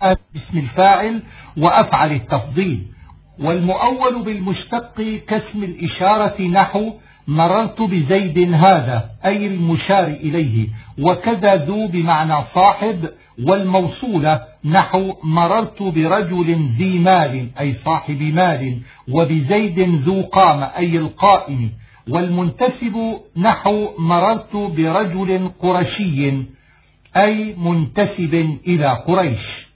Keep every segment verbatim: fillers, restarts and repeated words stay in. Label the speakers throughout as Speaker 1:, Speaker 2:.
Speaker 1: باسم الفاعل وأفعل التفضيل. والمؤول بالمشتق كاسم الإشارة نحو مررت بزيد هذا أي المشار إليه، وكذا ذو بمعنى صاحب، والموصولة نحو مررت برجل ذي مال أي صاحب مال، وبزيد ذو قام أي القائم. والمنتسب نحو مررت برجل قرشي أي منتسب إلى قريش.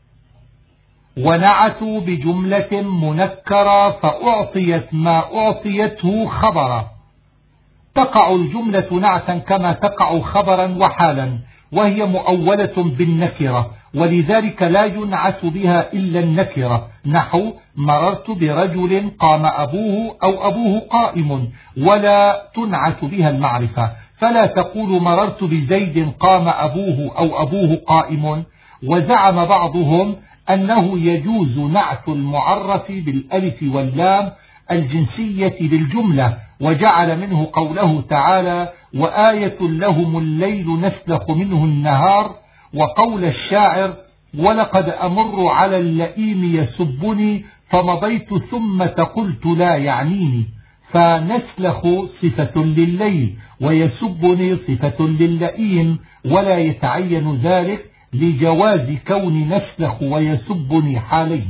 Speaker 1: ونعتوا بجملة منكرة فأعطيت ما أعطيته خبرا. تقع الجملة نعتا كما تقع خبرا وحالا، وهي مؤولة بالنكرة، ولذلك لا ينعت بها إلا النكرة، نحو مررت برجل قام أبوه أو أبوه قائم، ولا تنعت بها المعرفة، فلا تقول مررت بزيد قام أبوه أو أبوه قائم. وزعم بعضهم أنه يجوز نعت المعرف بالألف واللام الجنسية بالجملة، وجعل منه قوله تعالى وآية لهم الليل نسلخ منه النهار، وقول الشاعر ولقد أمر على اللئيم يسبني فمضيت ثم قلت لا يعنيني. فنسلخ صفة لليل ويسبني صفة للئيم، ولا يتعين ذلك لجواز كون نسلخ ويسبني حالين.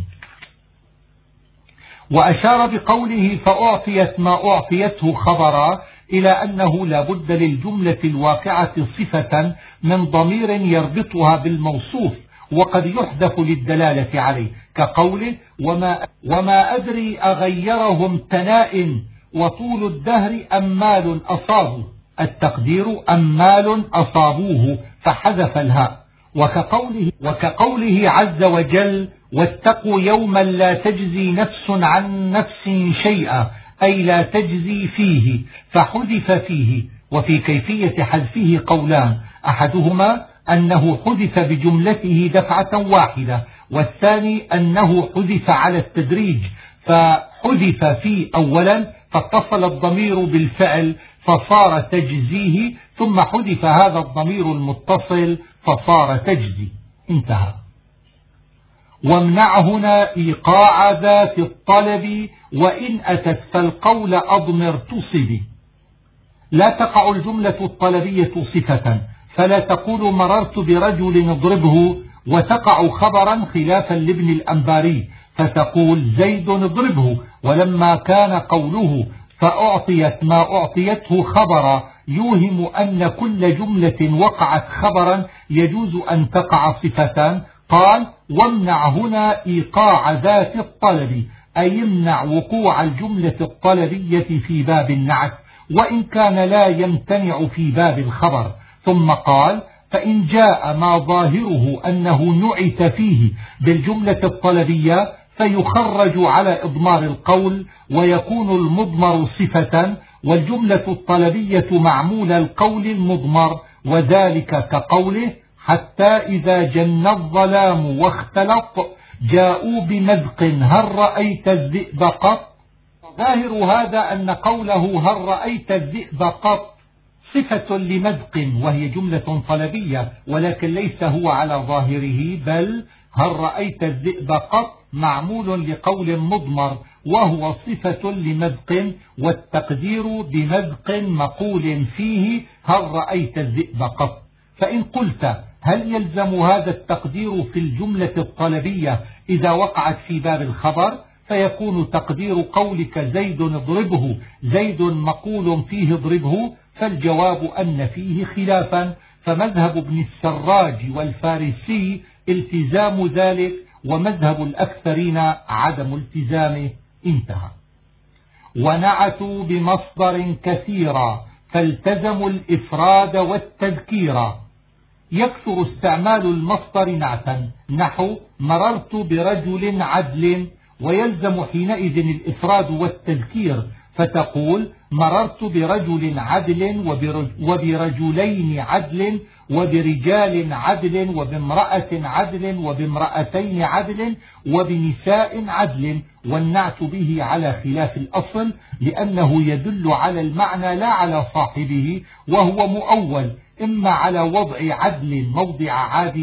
Speaker 1: وأشار بقوله فأعطيت ما أعطيته خبرا إلى أنه لا بد للجملة الواقعة صفة من ضمير يربطها بالموصوف، وقد يحذف للدلالة عليه، كقوله وما, وما أدري أغيرهم تناء وطول الدهر أمال أصابوا، التقدير أمال أصابوه فحذف الهاء. وكقوله, وكقوله عز وجل واتقوا يوما لا تجزي نفس عن نفس شيئا أي لا تجزي فيه، فحذف فيه. وفي كيفية حذفه قولان، أحدهما أنه حذف بجملته دفعة واحدة، والثاني أنه حذف على التدريج، فحذف فيه أولا فاتصل الضمير بالفعل فصار تجزيه، ثم حذف هذا الضمير المتصل فصار تجزي. انتهى. وامنع هنا إيقاع ذات الطلب وإن أتت فالقول أضمر تصب. لا تقع الجملة الطلبية صفة، فلا تقول مررت برجل اضربه وتقع خبرا خلافا لابن الأنباري، فتقول زيد اضربه، ولما كان قوله فأعطيت ما أعطيته خبرا يوهم أن كل جملة وقعت خبرا يجوز أن تقع صفة. قال وامنع هنا إيقاع ذات الطلب أي يمنع وقوع الجملة الطلبية في باب النعت، وإن كان لا يمتنع في باب الخبر. ثم قال فإن جاء ما ظاهره أنه نعت فيه بالجملة الطلبية فيخرج على إضمار القول ويكون المضمر صفة، والجملة الطلبية معمول القول المضمر، وذلك كقوله حتى إذا جن الظلام واختلط جاءوا بمذق هل رأيت الذئب قط. ظاهر هذا أن قوله هل رأيت الذئب قط صفة لمذق وهي جملة طلبية، ولكن ليس هو على ظاهره، بل هل رأيت الذئب قط معمول لقول مضمر وهو صفة لمذق، والتقدير بمذق مقول فيه هل رأيت الذئب قط. فإن قلت هل يلزم هذا التقدير في الجملة الطلبية إذا وقعت في باب الخبر، فيكون تقدير قولك زيد اضربه زيد مقول فيه اضربه، فالجواب أن فيه خلافا، فمذهب ابن السراج والفارسي التزام ذلك، ومذهب الأكثرين عدم التزامه. انتهى. ونعتوا بمصدر كثيرا فالتزموا الإفراد والتذكير. يكثر استعمال المصدر نعتا، نحو مررت برجل عدل، ويلزم حينئذ الإفراد والتذكير، فتقول مررت برجل عدل وبرجلين عدل وبرجال عدل وبامرأة عدل وبامرأتين عدل وبنساء عدل، والنعت به على خلاف الأصل لأنه يدل على المعنى لا على صاحبه، وهو مؤول إما على وضع عدل موضع عادل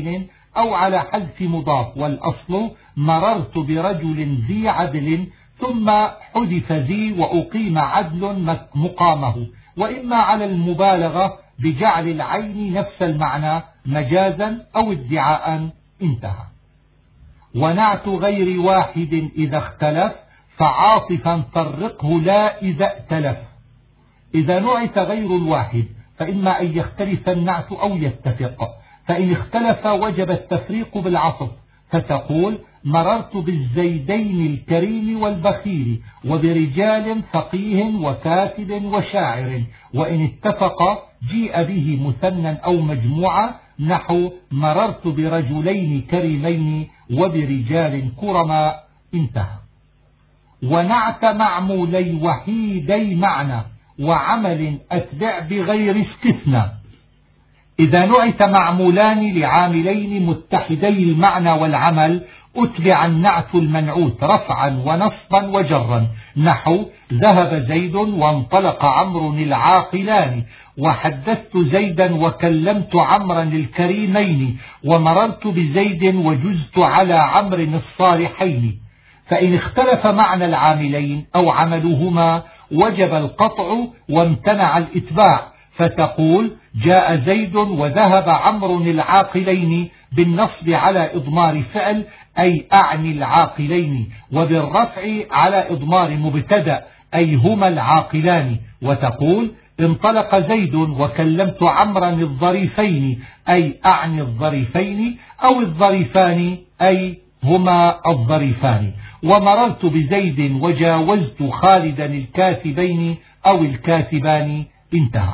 Speaker 1: أو على حذف مضاف، والأصل مررت برجل ذي عدل ثم حذف ذي وأقيم عدل مقامه، وإما على المبالغة بجعل العين نفس المعنى مجازا أو ادعاء. انتهى. ونعت غير واحد إذا اختلف فعاطفا فرقه لا إذا ائتلف. إذا نعت غير الواحد فإما أن يختلف النعت أو يتفق، فإن اختلف وجب التفريق بالعطف، فتقول مررت بالزيدين الكريم والبخيل وبرجال فقيه وكاتب وشاعر، وإن اتفق جيء به مثنى أو مجموعة، نحو مررت برجلين كريمين وبرجال كرماء. انتهى. ونعت معمولي وحيدي معنى وعمل أتبع بغير استثناء. إذا نعت معمولان لعاملين متحدي المعنى والعمل أتبع النعت المنعوت رفعا ونصبا وجرا، نحو ذهب زيد وانطلق عمرو العاقلان، وحدثت زيدا وكلمت عمرا الكريمين، ومررت بزيد وجزت على عمرو الصالحين. فإن اختلف معنى العاملين أو عملهما وجب القطع وامتنع الإتباع، فتقول جاء زيد وذهب عمرو العاقلين بالنصب على إضمار فعل أي أعني العاقلين، وبالرفع على إضمار مبتدأ أي هما العاقلان، وتقول انطلق زيد وكلمت عمرا الظريفين أي أعني الظريفين أو الظريفان أي هما الظريفان، ومررت بزيد وجاوزت خالدا الكاتبين أو الكاتبان. انتهى.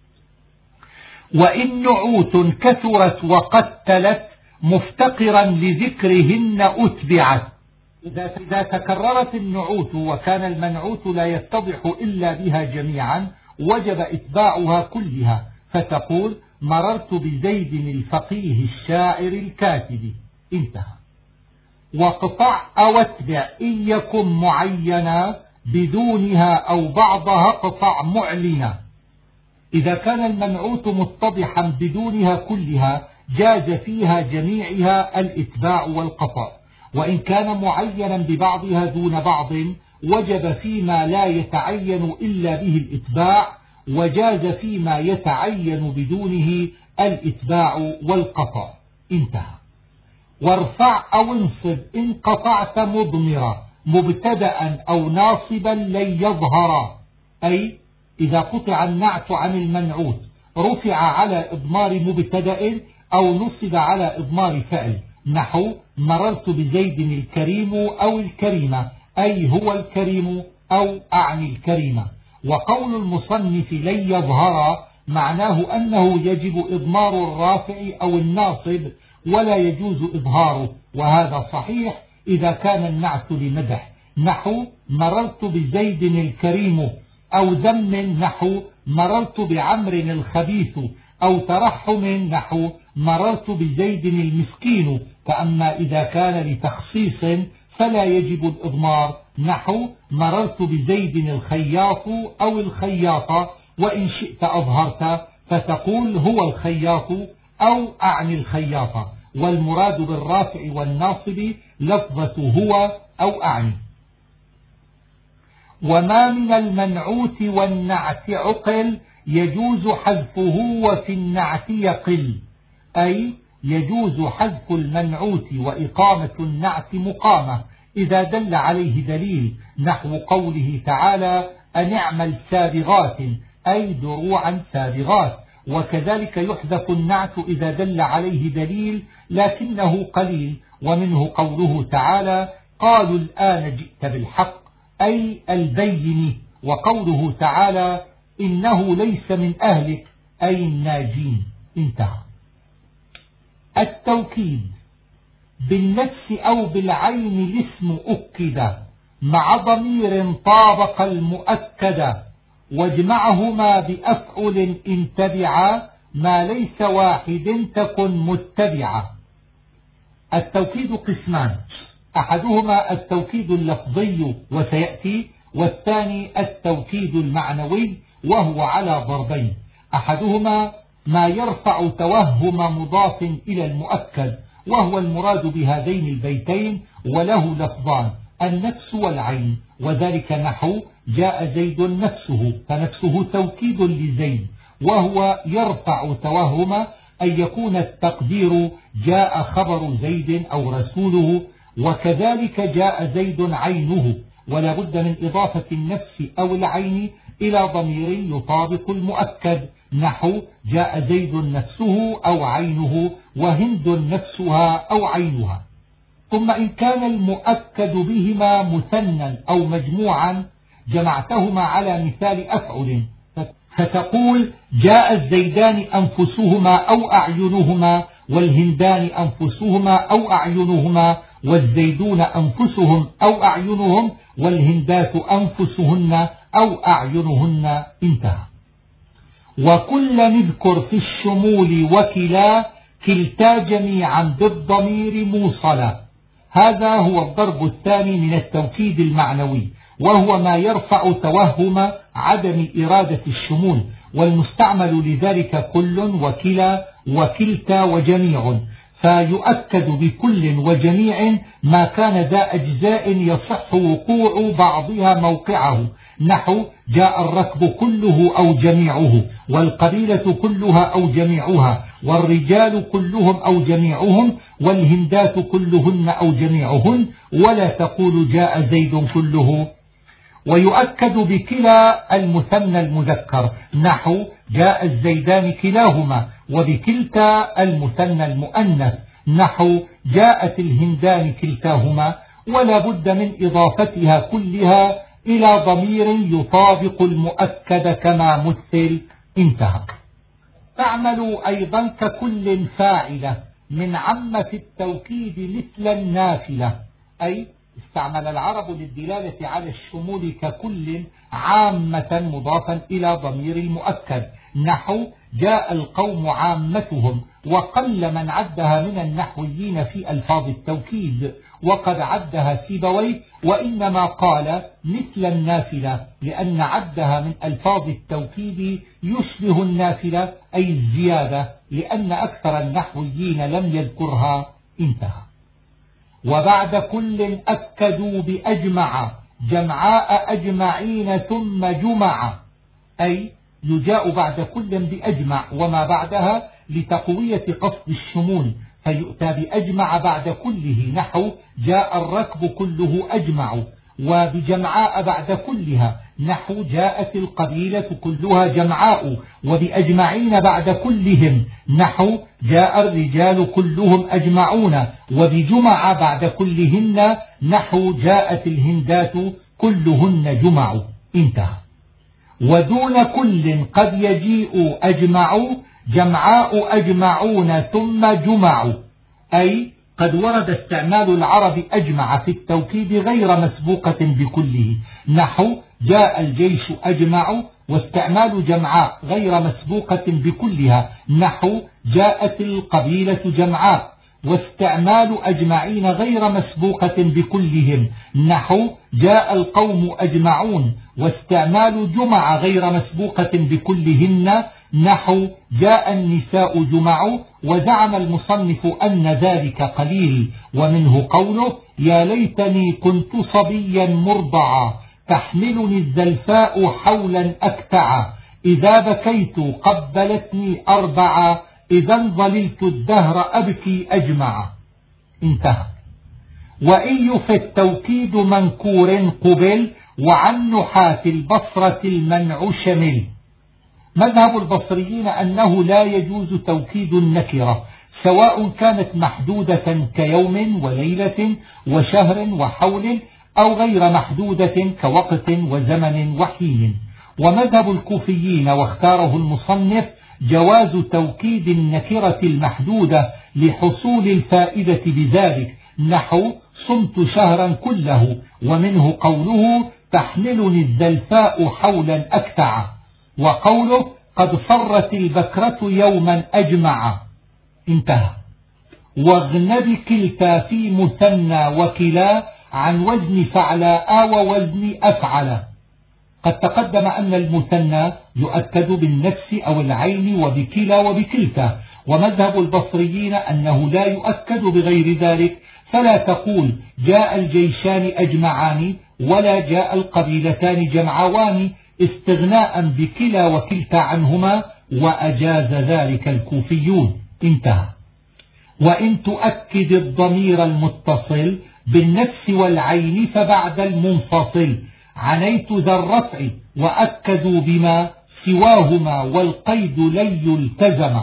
Speaker 1: وإن نعوت كثرت وقد تلت مفتقرا لذكرهن أتبعت. إذا تكررت النعوت وكان المنعوت لا يتضح إلا بها جميعا وجب إتباعها كلها، فتقول مررت بزيد الفقيه الشاعر الكاتب. انتهى. واقطع أو اتبع إن يكن معينا بدونها أو بعضها اقطع معلنا. إذا كان المنعوت متضحا بدونها كلها جاز فيها جميعها الإتباع والقطع، وإن كان معينا ببعضها دون بعض وجب فيما لا يتعين إلا به الإتباع، وجاز فيما يتعين بدونه الإتباع والقطع. انتهى. وارفع أو انصب إن قطعت مضمرا مبتدأ أو ناصبا لن يظهرا، أي إذا قطع النعت عن المنعوت رفع على إضمار مبتدأ أو نصب على إضمار فعل، نحو مررت بزيد الكريم أو الكريمة أي هو الكريم أو أعني الكريمة. وقول المصنف لن يظهر معناه أنه يجب إضمار الرافع أو الناصب ولا يجوز إظهاره، وهذا صحيح إذا كان النعت لمدح، نحو مررت بزيد الكريم، أو ذم نحو مررت بعمر الخبيث، أو ترحم نحو مررت بزيد المسكين. فأما إذا كان لتخصيص فلا يجب الإضمار، نحو مررت بزيد الخياط أو الخياطة، وإن شئت أظهرت فتقول هو الخياط أو أعني الخياطة، والمراد بالرافع والناصب لفظة هو أو أعني. وما من المنعوت والنعت عقل يجوز حذفه وفي النعت يقل، أي يجوز حذف المنعوت وإقامة النعت مقامة إذا دل عليه دليل، نحو قوله تعالى أن اعمل سابغات أي دروعا سابغات. وكذلك يحذف النعت إذا دل عليه دليل لكنه قليل، ومنه قوله تعالى قالوا الآن جئت بالحق أي البين، وقوله تعالى إنه ليس من أهلك أي الناجين. انتهى. التوكيد بالنفس أو بالعين الاسم أكد مع ضمير طابق المؤكد، واجمعهما بأفعل إن تبعا ما ليس واحد تكن متبعا. التوكيد قسمان، أحدهما التوكيد اللفظي وسيأتي، والثاني التوكيد المعنوي وهو على ضربين، أحدهما ما يرفع توهم مضاف إلى المؤكد، وهو المراد بهذين البيتين، وله لفظان: النفس والعين، وذلك نحو جاء زيد نفسه، فنفسه توكيد لزيد، وهو يرفع توهم أن يكون التقدير جاء خبر زيد أو رسوله، وكذلك جاء زيد عينه، ولا بد من إضافة النفس أو العين إلى ضمير يطابق المؤكد، نحو جاء زيد نفسه أو عينه، وهند نفسها أو عينها. ثم إن كان المؤكد بهما مثنى أو مجموعا جمعتهما على مثال أفعل، فتقول جاء الزيدان أنفسهما أو أعينهما، والهندان أنفسهما أو أعينهما، والزيدون أنفسهم أو أعينهم، والهندات أنفسهن أو أعينهن. انتهى. وكل نذكر في الشمول وكلا، كلتا جميعا بالضمير موصلا. هذا هو الضرب الثاني من التوكيد المعنوي، وهو ما يرفع توهم عدم إرادة الشمول، والمستعمل لذلك كل وكلا وكلتا وجميع، فيؤكد بكل وجميع ما كان ذا أجزاء يصح وقوع بعضها موقعه، نحو جاء الركب كله أو جميعه، والقبيلة كلها أو جميعها، والرجال كلهم أو جميعهم، والهندات كلهن أو جميعهن، ولا تقول جاء زيد كله. ويؤكد بكلا المثنى المذكر، نحو جاء الزيدان كلاهما، وبكلتا المثنى المؤنث، نحو جاءت الهندان كلتاهما، ولا بد من إضافتها كلها إلى ضمير يطابق المؤكد كما مثل. انتهى. تعمل أيضا ككل فاعلة من عم في التوكيد مثل النافلة، أي استعمل العرب للدلالة على الشمول ككل عامة مضافا إلى ضمير المؤكد، نحو جاء القوم عامتهم، وقل من عدها من النحويين في ألفاظ التوكيد، وقد عدها سيبويه، وإنما قال مثل النافلة لأن عدها من ألفاظ التوكيد يشبه النافلة أي الزيادة، لأن أكثر النحويين لم يذكرها. انتهى. وبعد كل أكدوا بأجمع جمعاء أجمعين ثم جمع، أي يجاء بعد كل بأجمع وما بعدها لتقوية قصد الشمول، فيؤتى بأجمع بعد كله، نحو جاء الركب كله أجمع، وبجمعاء بعد كلها، نحو جاءت القبيلة كلها جمعاء، وبأجمعين بعد كلهم، نحو جاء الرجال كلهم أجمعون، وبجمع بعد كلهن، نحو جاءت الهندات كلهن جمع. انتهى. ودون كل قد يجيء أجمع جمعاء أجمعون ثم جمع، أي قد ورد استعمال العرب أجمع في التوكيد غير مسبوقة بكله، نحو جاء الجيش أجمع، واستعمال جمعاء غير مسبوقة بكلها، نحو جاءت القبيلة جمعاء، واستعمال أجمعين غير مسبوقة بكلهم، نحو جاء القوم أجمعون، واستعمال جمع غير مسبوقة بكلهن، نحو جاء النساء جمع. وزعم المصنف أن ذلك قليل، ومنه قوله يا ليتني كنت صبيا مرضعا تحملني الزلفاء حولا أكتعا، إذا بكيت قبلتني أربعا، إذا ظللت الدهر أبكي أجمع. انتهى. وإن يف التوكيد منكور قبل، وعن نحاة البصرة المنع شمل. مذهب البصريين أنه لا يجوز توكيد النكرة، سواء كانت محدودة كيوم وليلة وشهر وحول، أو غير محدودة كوقت وزمن وحين. ومذهب الكوفيين واختاره المصنف جواز توكيد النكرة المحدودة لحصول الفائدة بذلك، نحو صمت شهرا كله، ومنه قوله تحملني الزلفاء حولا أكتع، وقوله قد فرت البكرة يوما أجمع. انتهى. واغنب كلتا في مثنى وكلا عن وزن فعلاء ووزن أفعل. قد تقدم أن المثنى يؤكد بالنفس أو العين وبكلا وبكلتا، ومذهب البصريين أنه لا يؤكد بغير ذلك، فلا تقول جاء الجيشان أجمعان ولا جاء القبيلتان جمعوان، استغناء بكلا وكلتا عنهما، وأجاز ذلك الكوفيون. انتهى. وإن تؤكد الضمير المتصل بالنفس والعين فبعد المنفصل عنيت ذا الرفع، وأكدوا بما سواهما والقيد لن يلتزم.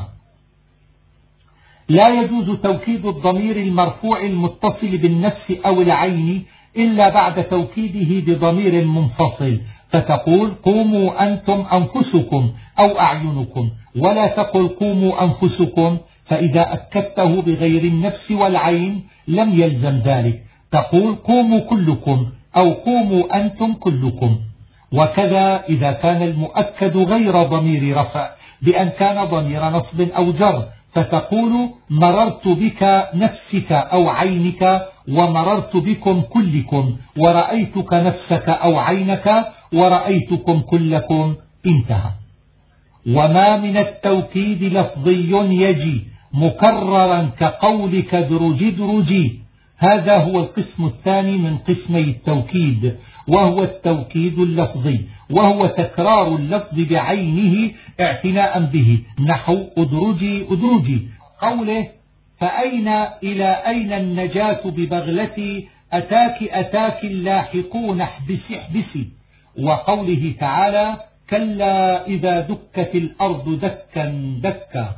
Speaker 1: لا يجوز توكيد الضمير المرفوع المتصل بالنفس أو العين إلا بعد توكيده بضمير منفصل، فتقول قوموا أنتم أنفسكم أو أعينكم، ولا تقل قوموا أنفسكم، فإذا أكدته بغير النفس والعين لم يلزم ذلك، تقول قوموا كلكم أو قوموا أنتم كلكم. وكذا إذا كان المؤكد غير ضمير رفع بأن كان ضمير نصب أو جر، فتقول مررت بك نفسك أو عينك ومررت بكم كلكم، ورأيتك نفسك أو عينك ورأيتكم كلكم. انتهى. وما من التوكيد لفظي يجي مكررا كقولك درجي درجي، هذا هو القسم الثاني من قسمي التوكيد، وهو التوكيد اللفظي، وهو تكرار اللفظ بعينه اعتناء به، نحو أدرجي أدرجي، قوله فأين إلى أين النجاة ببغلتي أتاك أتاك اللاحقون احبسي احبسي، وقوله تعالى كلا إذا دكت الأرض دكا دكا.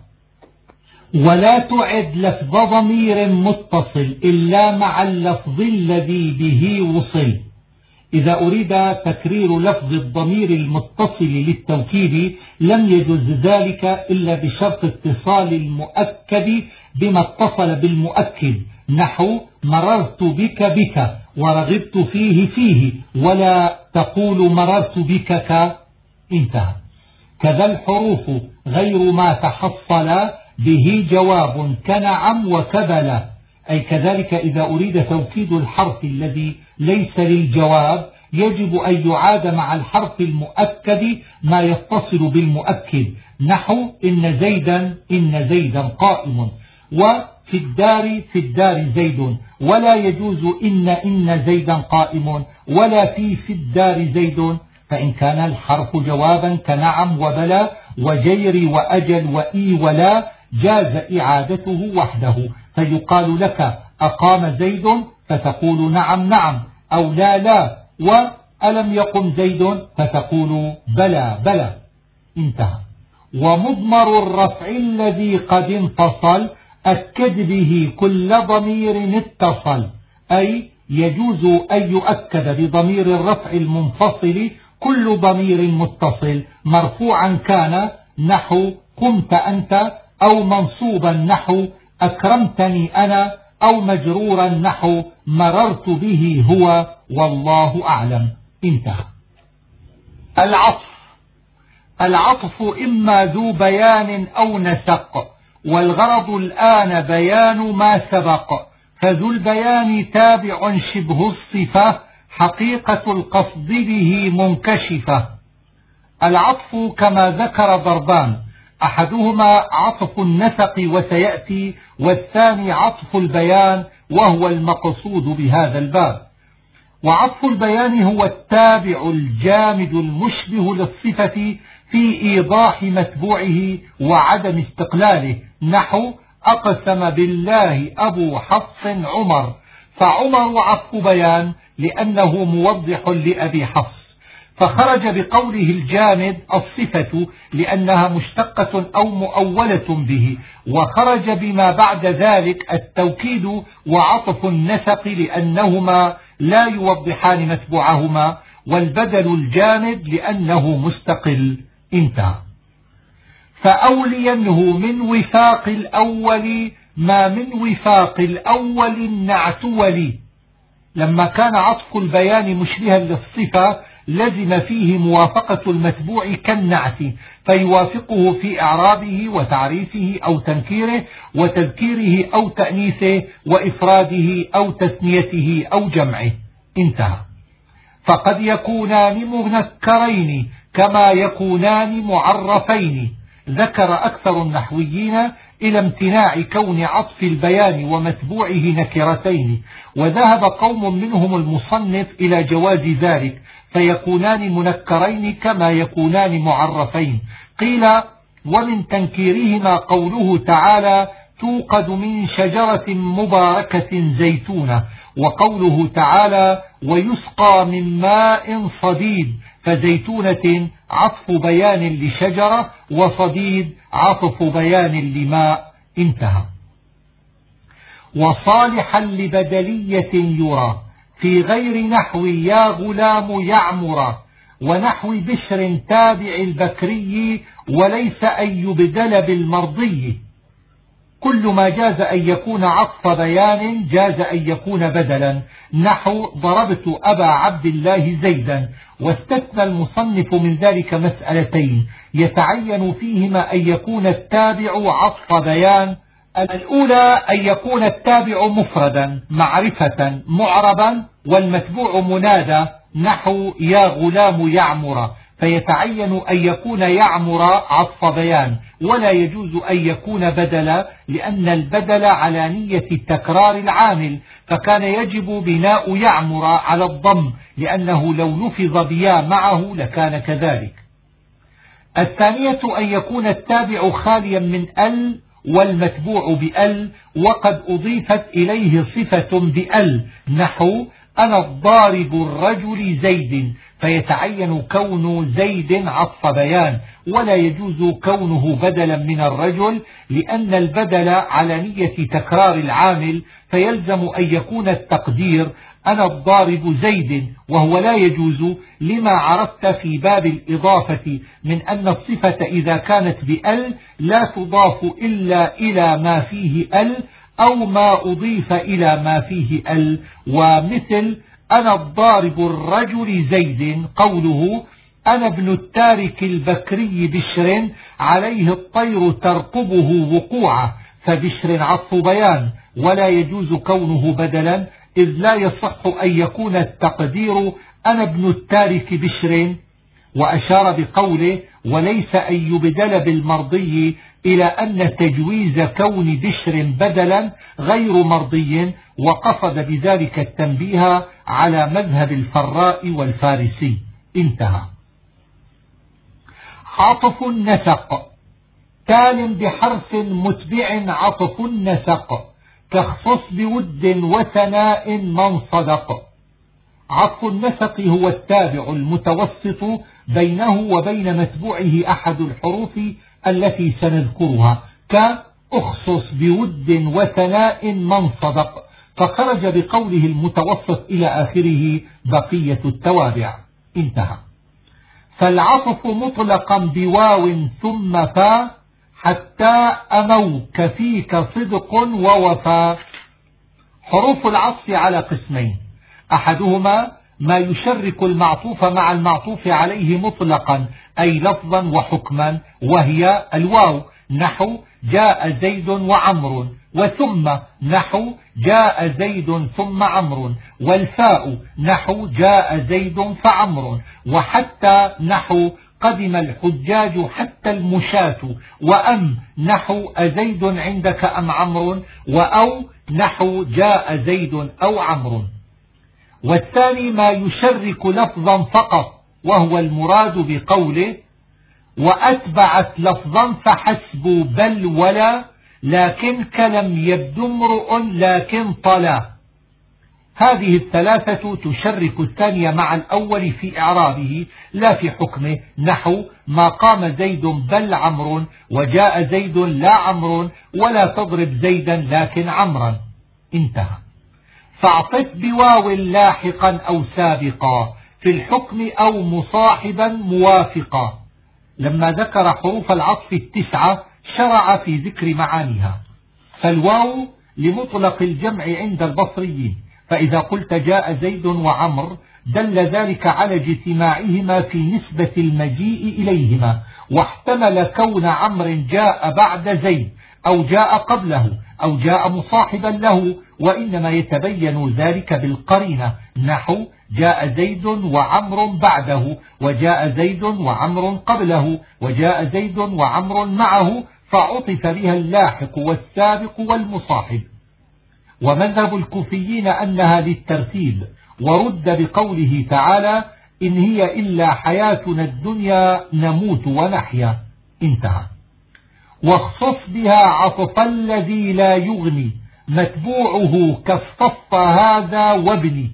Speaker 1: ولا تعد لفظ ضمير متصل إلا مع اللفظ الذي به وصل. إذا أريد تكرير لفظ الضمير المتصل للتوكيد لم يجوز ذلك إلا بشرط اتصال المؤكد بما اتصل بالمؤكد، نحو مررت بك بك ورغبت فيه فيه، ولا تقول مررت بكك. انتهى. كذا الحروف غير ما تحصل به جواب كنعم وكبل، أي كذلك إذا أريد توكيد الحرف الذي ليس للجواب يجب أن يعاد مع الحرف المؤكد ما يتصل بالمؤكد، نحو إن زيدا إن زيدا قائم، وفي الدار في الدار زيد، ولا يجوز إن إن زيدا قائم ولا في في الدار زيد، فإن كان الحرف جوابا كنعم وبلا وجير وأجل وإي ولا جاز إعادته وحده، فيقال لك أقام زيد فتقول نعم نعم، أو لا لا، وألم يقم زيد فتقول بلى بلى. انتهى. ومضمر الرفع الذي قد انفصل أكد به كل ضمير اتصل، أي يجوز أن يؤكد بضمير الرفع المنفصل كل ضمير متصل مرفوعا كان، نحو قمت أنت، أو منصوبا نحو أكرمتني أنا، أو مجرورا نحو مررت به هو والله أعلم. انتهى. العطف. العطف إما ذو بيان أو نسق، والغرض الآن بيان ما سبق، فذو البيان تابع شبه الصفة، حقيقة القصد به منكشفة. العطف كما ذكر ضربان، أحدهما عطف النسق وسيأتي، والثاني عطف البيان وهو المقصود بهذا الباب. وعطف البيان هو التابع الجامد المشبه للصفة في إيضاح متبوعه وعدم استقلاله، نحو أقسم بالله أبو حفص عمر، فعمر عطف بيان لأنه موضح لأبي حفص، فخرج بقوله الجامد الصفة لأنها مشتقة أو مؤولة به، وخرج بما بعد ذلك التوكيد وعطف النسق لأنهما لا يوضحان متبوعهما، والبدل الجامد لأنه مستقل. انتهى. فأولينه من وفاق الأول ما من وفاق الأول النعت ولي. لما كان عطف البيان مشبها للصفة لزم فيه موافقة المتبوع كالنعت، فيوافقه في إعرابه وتعريفه أو تنكيره وتذكيره أو تأنيثه وإفراده أو تثنيته أو جمعه. انتهى. فقد يكونان منكرين كما يكونان معرفين. ذكر أكثر النحويين إلى امتناع كون عطف البيان ومتبوعه نكرتين، وذهب قوم منهم المصنف إلى جواز ذلك فيكونان منكرين كما يكونان معرفين. قيل ومن تنكيرهما قوله تعالى توقد من شجرة مباركة زيتونة، وقوله تعالى ويسقى من ماء صديد، فزيتونة عطف بيان لشجرة وصديد عطف بيان لماء. انتهى. وصالحا لبدلية يرى في غير نحو يا غلام يعمر، ونحو بشر تابع البكري، وليس أن يبدل بالمرضي. كل ما جاز أن يكون عطف بيان جاز أن يكون بدلا، نحو ضربت أبا عبد الله زيدا. واستثنى المصنف من ذلك مسألتين يتعين فيهما أن يكون التابع عطف بيان. الأولى أن يكون التابع مفردا معرفة معربا، والمتبوع منادى نحو يا غلام يعمر، فيتعين أن يكون يعمر عطف بيان، ولا يجوز أن يكون بدلا، لأن البدل على نية تكرار العامل، فكان يجب بناء يعمر على الضم، لأنه لو لفظ بيا معه لكان كذلك. الثانية أن يكون التابع خاليا من ال والمتبوع بأل، وقد أضيفت إليه صفة بأل نحو أنا الضارب الرجل زيد، فيتعين كون زيد عطف بيان، ولا يجوز كونه بدلا من الرجل، لأن البدل على نية تكرار العامل، فيلزم أن يكون التقدير أنا الضارب زيد، وهو لا يجوز لما عرفت في باب الإضافة من أن الصفة إذا كانت بأل لا تضاف إلا إلى ما فيه أل أو ما أضيف إلى ما فيه ال. ومثل أنا الضارب الرجل زيد قوله أنا ابن التارك البكري بشر عليه الطير ترقبه وقوعا، فبشر عطف بيان، ولا يجوز كونه بدلا، إذ لا يصح أن يكون التقدير أنا ابن التارك بشر. وأشار بقوله وليس أن يبدل بالمرضي إلى أن تجويز كون بشر بدلا غير مرضي، وقصد بذلك التنبيه على مذهب الفراء والفارسي. انتهى. عطف النسق تال بحرف متبع عطف النسق، كاخصص بود وثناء من صدق. عطف النسق هو التابع المتوسط بينه وبين متبوعه أحد الحروف التي سنذكرها، كأخصص بود وثناء من صدق، فخرج بقوله المتوسط إلى آخره بقية التوابع. انتهى. فالعطف مطلقا بواو ثم فا، حتى أمو كفيك صدق ووفا. حروف العطف على قسمين، أحدهما ما يشرك المعطوف مع المعطوف عليه مطلقا أي لفظا وحكما، وهي الواو نحو جاء زيد وعمر، وثم نحو جاء زيد ثم عمرو، والفاء نحو جاء زيد فعمر، وحتى نحو قدم الحجاج حتى المشاة، وأم نحو أزيد عندك أم عمرو، وأو نحو جاء زيد أو عمرو. والثاني ما يشرك لفظا فقط، وهو المراد بقوله وأتبعت لفظا فحسب بل ولا، لكن كلم يبدو امرؤ لكن طلا. هذه الثلاثة تشرك الثانية مع الأول في إعرابه لا في حكمه، نحو ما قام زيد بل عمرو، وجاء زيد لا عمرو، ولا تضرب زيدا لكن عمرا. انتهى. فاعطف بواو لاحقا أو سابقا في الحكم أو مصاحبا موافقا. لما ذكر حروف العطف التسعة شرع في ذكر معانيها. فالواو لمطلق الجمع عند البصريين، فإذا قلت جاء زيد وعمر دل ذلك على اجتماعهما في نسبة المجيء إليهما، واحتمل كون عمر جاء بعد زيد أو جاء قبله أو جاء مصاحبا له، وإنما يتبين ذلك بالقرينة، نحو جاء زيد وعمر بعده، وجاء زيد وعمر قبله، وجاء زيد وعمر معه، فعطف بها اللاحق والسابق والمصاحب. ومذهب الكوفيين أنها للترتيب، ورد بقوله تعالى إن هي إلا حياتنا الدنيا نموت ونحيا. انتهى. واخصص بها عطف الذي لا يغني متبوعه كاصطف هذا وابني.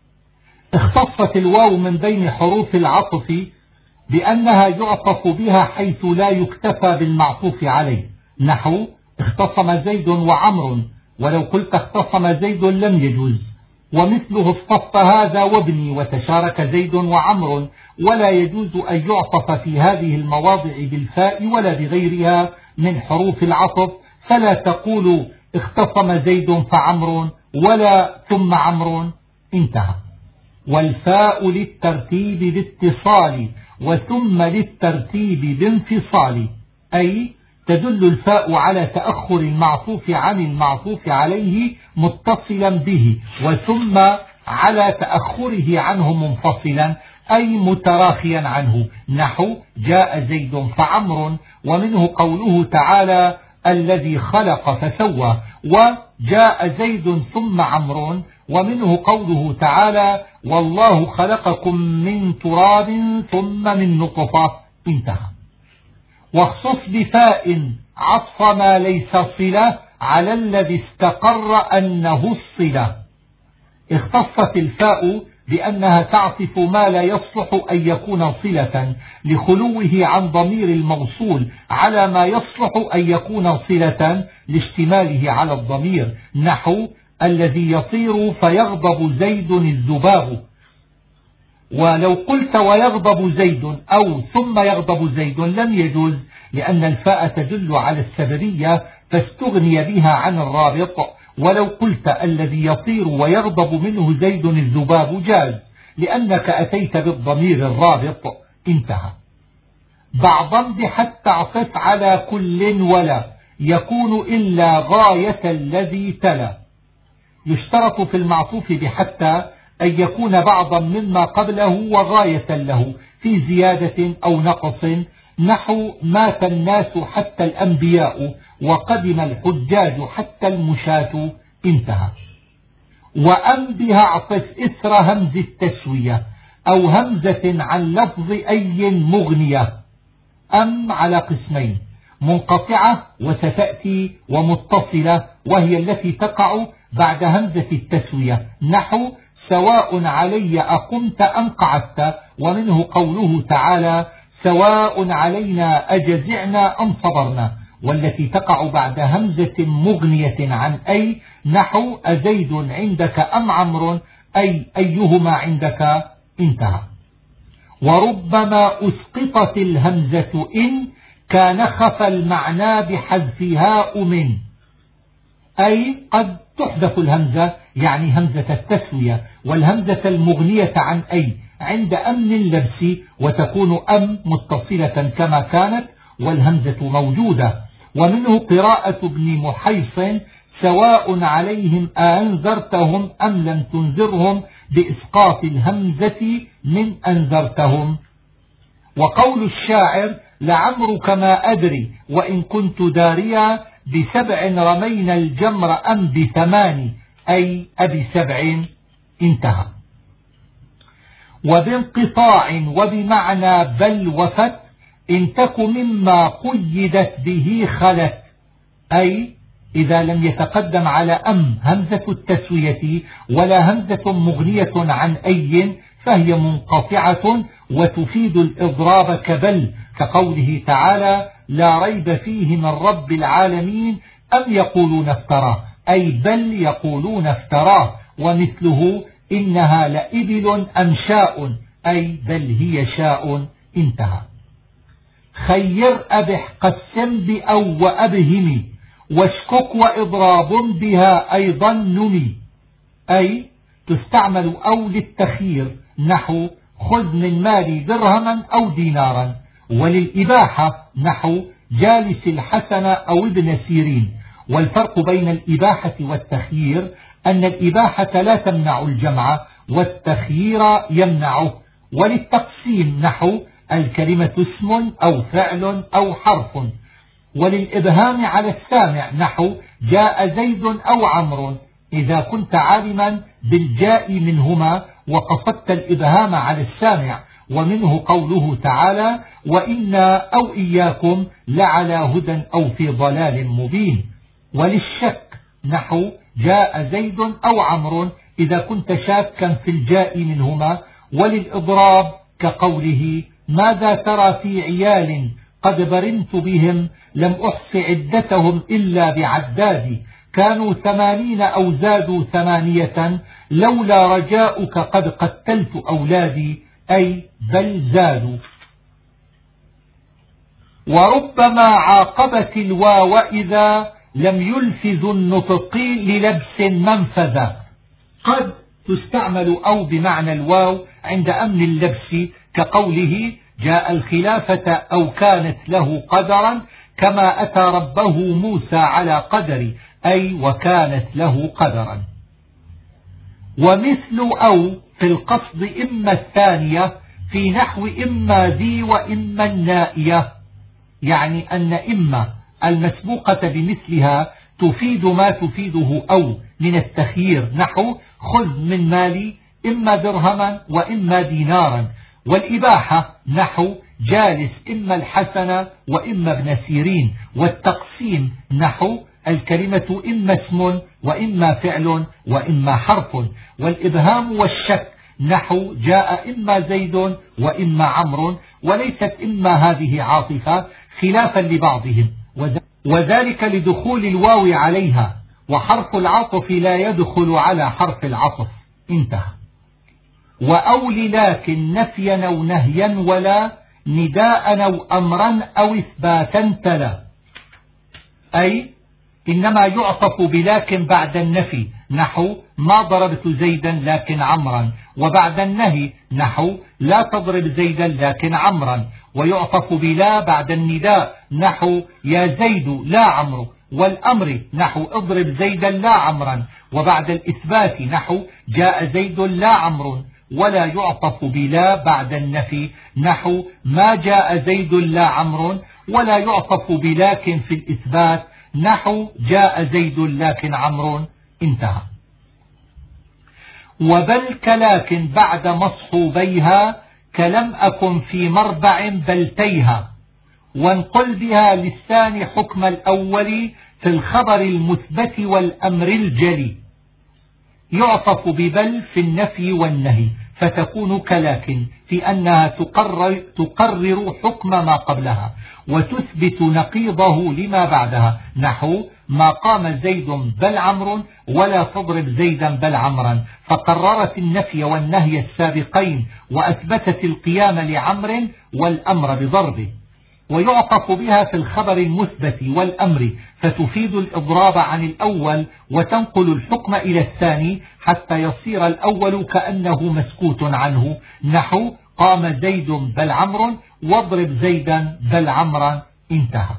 Speaker 1: اختصت الواو من بين حروف العطف بأنها يعطف بها حيث لا يكتفى بالمعطوف عليه، نحو اختصم زيد وعمر، ولو قلت اختصم زيد لم يجوز. ومثله اصطف هذا وابني، وتشارك زيد وعمر، ولا يجوز أن يعطف في هذه المواضع بالفاء ولا بغيرها من حروف العطف، فلا تقول اختصم زيد فعمر ولا ثم عمر. انتهى. والفاء للترتيب باتصال وثم للترتيب بانفصال، أي تدل الفاء على تأخر المعطوف عن المعطوف عليه متصلا به، وثم على تأخره عنه منفصلا أي متراخيا عنه، نحو جاء زيد فعمر، ومنه قوله تعالى الذي خلق فسوى، وجاء زيد ثم عمر، ومنه قوله تعالى والله خلقكم من تراب ثم من نطفة. انتهى. واخصص بفاء عطف ما ليس صلة على الذي استقر أنه الصلة. اختصت الفاء بأنها تعطف ما لا يصلح أن يكون صلة لخلوه عن ضمير الموصول على ما يصلح أن يكون صلة لاشتماله على الضمير، نحو الذي يطير فيغضب زيد الذباب. ولو قلت ويغضب زيد أو ثم يغضب زيد لم يجوز، لأن الفاء تدل على السببية فاستغني بها عن الرابط. ولو قلت الذي يطير ويغضب منه زيد الذباب جاز، لأنك أتيت بالضمير الرابط. انتهى. بعضا بحتى اعطف على كل ولا يكون إلا غاية الذي تلا. يشترط في المعطوف بحتى أن يكون بعضا مما قبله وغاية له في زيادة أو نقص، نحو مات الناس حتى الأنبياء وقدم الحجاج حتى المشاة. انتهى. وأم بها اعطف إثر همز التسوية أو همزة عن لفظ أي مغنية. أم على قسمين: منقطعة وستأتي، ومتصلة وهي التي تقع بعد همزة التسوية، نحو سواء علي أقمت أم قعدت، ومنه قوله تعالى سواء علينا أجزعنا أم صبرنا، والتي تقع بعد همزة مغنية عن أي، نحو أزيد عندك أم عمرو، أي أيهما عندك. انتهى. وربما أسقطت الهمزة إن كان خفى المعنى بحذفها من، أي قد تحذف الهمزة يعني همزة التسوية والهمزة المغنية عن أي عند أمن اللبس، وتكون أم متصلة كما كانت والهمزة موجودة. ومنه قراءة ابن محيص سواء عليهم أنذرتهم أم لم تنذرهم بإسقاط الهمزة من أنذرتهم. وقول الشاعر لعمرك ما أدري وإن كنت داريا بسبع رمينا الجمر أم بثمان، أي أبي سبع. انتهى. وبانقطاع وبمعنى بل وفت إن تك مما قيدت به خلت، أي إذا لم يتقدم على أم همزة التسوية ولا همزة مغنية عن أي فهي منقطعة وتفيد الإضراب كبل، كقوله تعالى لا ريب فيه من رب العالمين أم يقولون افتراه، أي بل يقولون افتراه. ومثله إنها لإبل أم شاء، أي بل هي شاء. انتهى. خير أبح قسم بأو وأبهم واشكك وإضراب بها أيضا نمي، أي تستعمل أو للتخيير، نحو خذ من مالي درهما أو دينارا، وللإباحة نحو جالس الحسن أو ابن سيرين. والفرق بين الإباحة والتخيير أن الإباحة لا تمنع الجمع والتخيير يمنعه. وللتقسيم نحو الكلمة اسم أو فعل أو حرف، وللإبهام على السامع نحو جاء زيد أو عمرو إذا كنت عالما بالجاء منهما وقصدت الإبهام على السامع. ومنه قوله تعالى وإنا أو إياكم لعلى هدى أو في ضلال مبين. وللشك نحو جاء زيد أو عمرو إذا كنت شاكا في الجاء منهما. وللإضراب كقوله ماذا ترى في عيال قد برمت بهم لم أحص عدتهم إلا بعداد كانوا ثمانين أو زادوا ثمانية لولا رجاؤك قد قتلت أولادي أي بل زادوا. وربما عاقبت الواو إذا لم يلفظ النطق للبس منفذا. قد تستعمل أو بمعنى الواو عند أمن اللبس كقوله جاء الخلافة أو كانت له قدرا كما أتى ربه موسى على قدر أي وكانت له قدرا. ومثل أو في القصد إما الثانية في نحو إما ذي وإما النائية، يعني أن إما المسبوقة بمثلها تفيد ما تفيده أو من التخيير نحو خذ من مالي إما درهما وإما دينارا. والإباحة نحو جالس إما الحسن وإما ابن سيرين. والتقسيم نحو الكلمة إما اسم وإما فعل وإما حرف. والإبهام والشك نحو جاء إما زيد وإما عمرو وليست إما هذه عاطفة خلافا لبعضهم وذلك لدخول الواو عليها وحرف العطف لا يدخل على حرف العطف. انتهى. وأول لكن نفيا أو نهيا ولا نداء أو أمرا أو إثباتا تلا، أي إنما يعطف بلكن بعد النفي نحو ما ضربت زيدا لكن عمرا، وبعد النهي نحو لا تضرب زيدا لكن عمرا. ويعطف بلا بعد النداء نحو يا زيد لا عمرو، والأمر نحو اضرب زيدا لا عمرا. وبعد الإثبات نحو جاء زيد لا عمرو. ولا يعطف بلا بعد النفي نحو ما جاء زيد لا عمرو. ولا يعطف بلكن في الإثبات نحو جاء زيد لكن عمرو. انتهى. وبل كلاكن بعد مصحوبيها كلم أكن في مربع بلتيها. وانقل بها للثاني حكم الأول في الخبر المثبت والأمر الجلي. يعطف ببل في النفي والنهي فتكون كلاكن في أنها تقرر, تقرر حكم ما قبلها وتثبت نقيضه لما بعدها نحو ما قام زيد بل عمرو ولا تضرب زيدا بل عمرا، فقررت النفي والنهي السابقين وأثبتت القيام لعمر والأمر بضربه. ويعطف بها في الخبر المثبت والأمر فتفيد الإضراب عن الأول وتنقل الحكم إلى الثاني حتى يصير الأول كأنه مسكوت عنه نحو قام زيد بل عمرو واضرب زيدا بل عمرا. انتهى.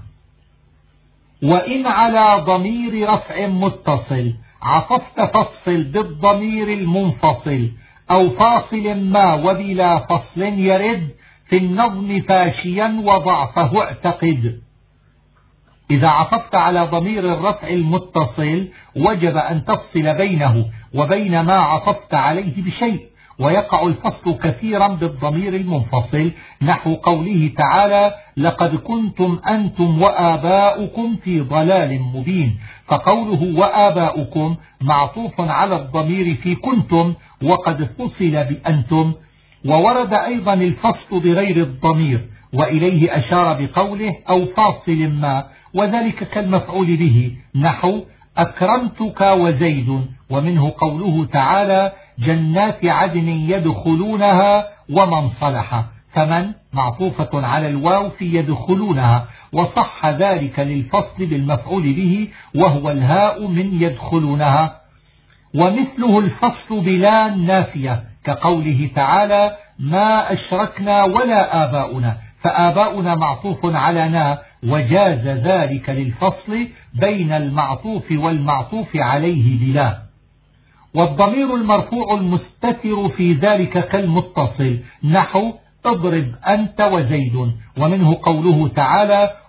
Speaker 1: وإن على ضمير رفع متصل عطفت فصل بالضمير المنفصل أو فاصل ما وبلا فصل يرد في النظم فاشيا وضعفه اعتقد. إذا عطفت على ضمير الرفع المتصل وجب أن تفصل بينه وبين ما عطفت عليه بشيء، ويقع الفصل كثيرا بالضمير المنفصل نحو قوله تعالى لقد كنتم أنتم وآباؤكم في ضلال مبين. فقوله وآباؤكم معطوف على الضمير في كنتم وقد فصل بأنتم. وورد أيضا الفصل بغير الضمير وإليه أشار بقوله أو فاصل ما، وذلك كالمفعول به نحو أكرمتك وزيد. ومنه قوله تعالى جنات عدن يدخلونها ومن صلح، فمن معطوفة على الواو في يدخلونها، وصح ذلك للفصل بالمفعول به وهو الهاء من يدخلونها. ومثله الفصل بلا نافية كقوله تعالى ما أشركنا ولا آباؤنا، فآباؤنا معطوف على نا وجاز ذلك للفصل بين المعطوف والمعطوف عليه بلا. والضمير المرفوع المستتر في ذلك كالمتصل نحو اضرب أنت وزيد. ومنه قوله تعالى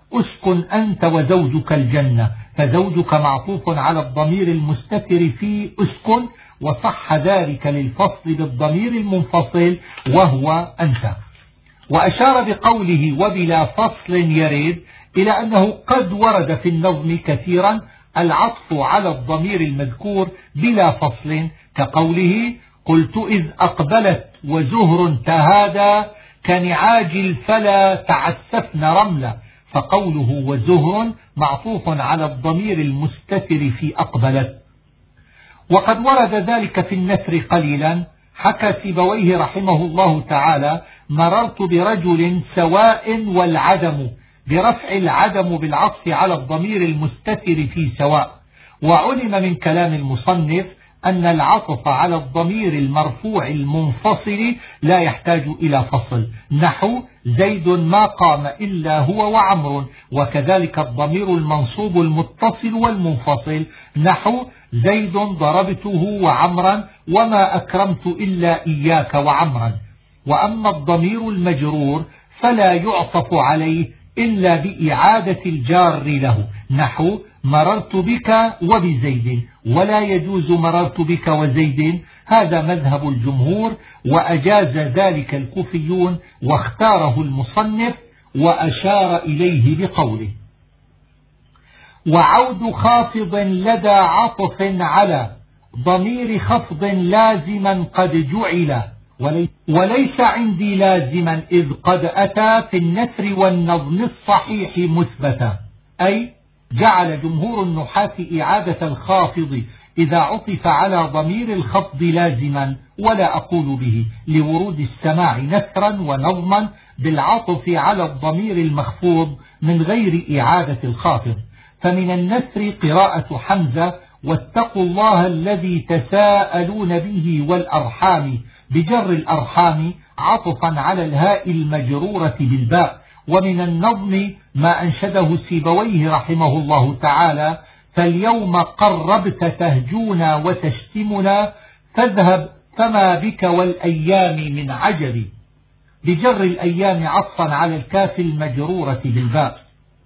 Speaker 1: اسكن أنت وزوجك الجنة، فزوجك معطوف على الضمير المستتر في اسكن، وصح ذلك للفصل بالضمير المنفصل وهو أنت. وأشار بقوله وبلا فصل يرد إلى أنه قد ورد في النظم كثيرا العطف على الضمير المذكور بلا فصل، كقوله قلت إذ أقبلت وزهر تهادى كنعاج الفلا تعسفن رملا، فقوله وزهر معطوف على الضمير المستتر في أقبلت. وقد ورد ذلك في النثر قليلا. حكى سيبويه رحمه الله تعالى مررت برجل سواء والعدم، برفع العدم بالعطف على الضمير المستتر في سواء. وعلم من كلام المصنف أن العطف على الضمير المرفوع المنفصل لا يحتاج إلى فصل، نحو زيد ما قام إلا هو وعمر، وكذلك الضمير المنصوب المتصل والمنفصل، نحو زيد ضربته وعمرا وما أكرمت إلا إياك وعمرا. وأما الضمير المجرور فلا يعطف عليه إلا بإعادة الجار له، نحو مررت بك وبزيد، ولا يجوز مررت بك وزيد. هذا مذهب الجمهور، وأجاز ذلك الكوفيون، واختاره المصنف وأشار إليه بقوله وعود خافض لدى عطف على ضمير خفض لازما قد جعل، وليس عندي لازما إذ قد أتى في النثر والنظم الصحيح مثبتا. أي جعل جمهور النحاة إعادة الخافض إذا عطف على ضمير الخفض لازما، ولا أقول به لورود السماع نثرا ونظما بالعطف على الضمير المخفوض من غير إعادة الخافض. فمن النثر قراءة حمزة واتقوا الله الذي تساءلون به والأرحام بجر الأرحام عطفا على الهاء المجرورة بالباء. ومن النظم ما أنشده سيبويه رحمه الله تعالى فاليوم قربت تهجونا وتشتمنا فاذهب فما بك والأيام من عجب، بجر الأيام عطفا على الكاف المجرورة بالباء.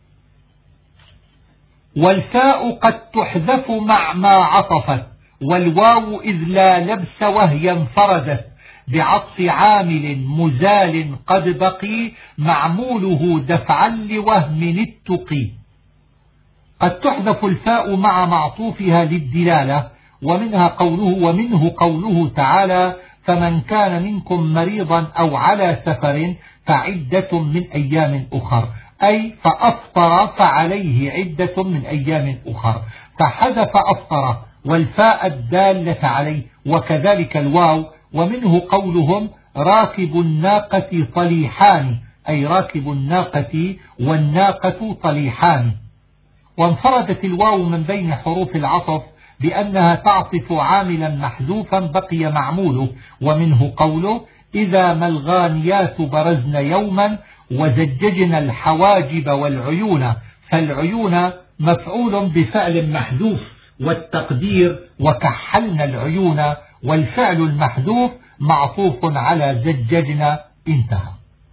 Speaker 1: والفاء قد تحذف مع ما عطفت، والواو إذ لا لبس وهي انفردت، بعطف عامل مزال قد بقي معموله دفعا لوهم التقي. قد تحذف الفاء مع معطوفها للدلالة، ومنها قوله ومنه قوله تعالى فمن كان منكم مريضا أو على سفر فعدة من أيام أخر، أي فأفطر فعليه عدة من أيام أخر، فحذف أفطر والفاء الدالة عليه، وكذلك الواو. ومنه قولهم راكب الناقة طليحان، أي راكب الناقة والناقة طليحان. وانفردت الواو من بين حروف العطف بأنها تعطف عاملا محذوفا بقي معموله. ومنه قوله إذا ما الغانيات برزن يوما وزججنا الحواجب والعيون، فالعيون مفعول بفعل محذوف، والتقدير وكحلنا العيون، والفعل المحذوف معطوف على زججنا. انتهى.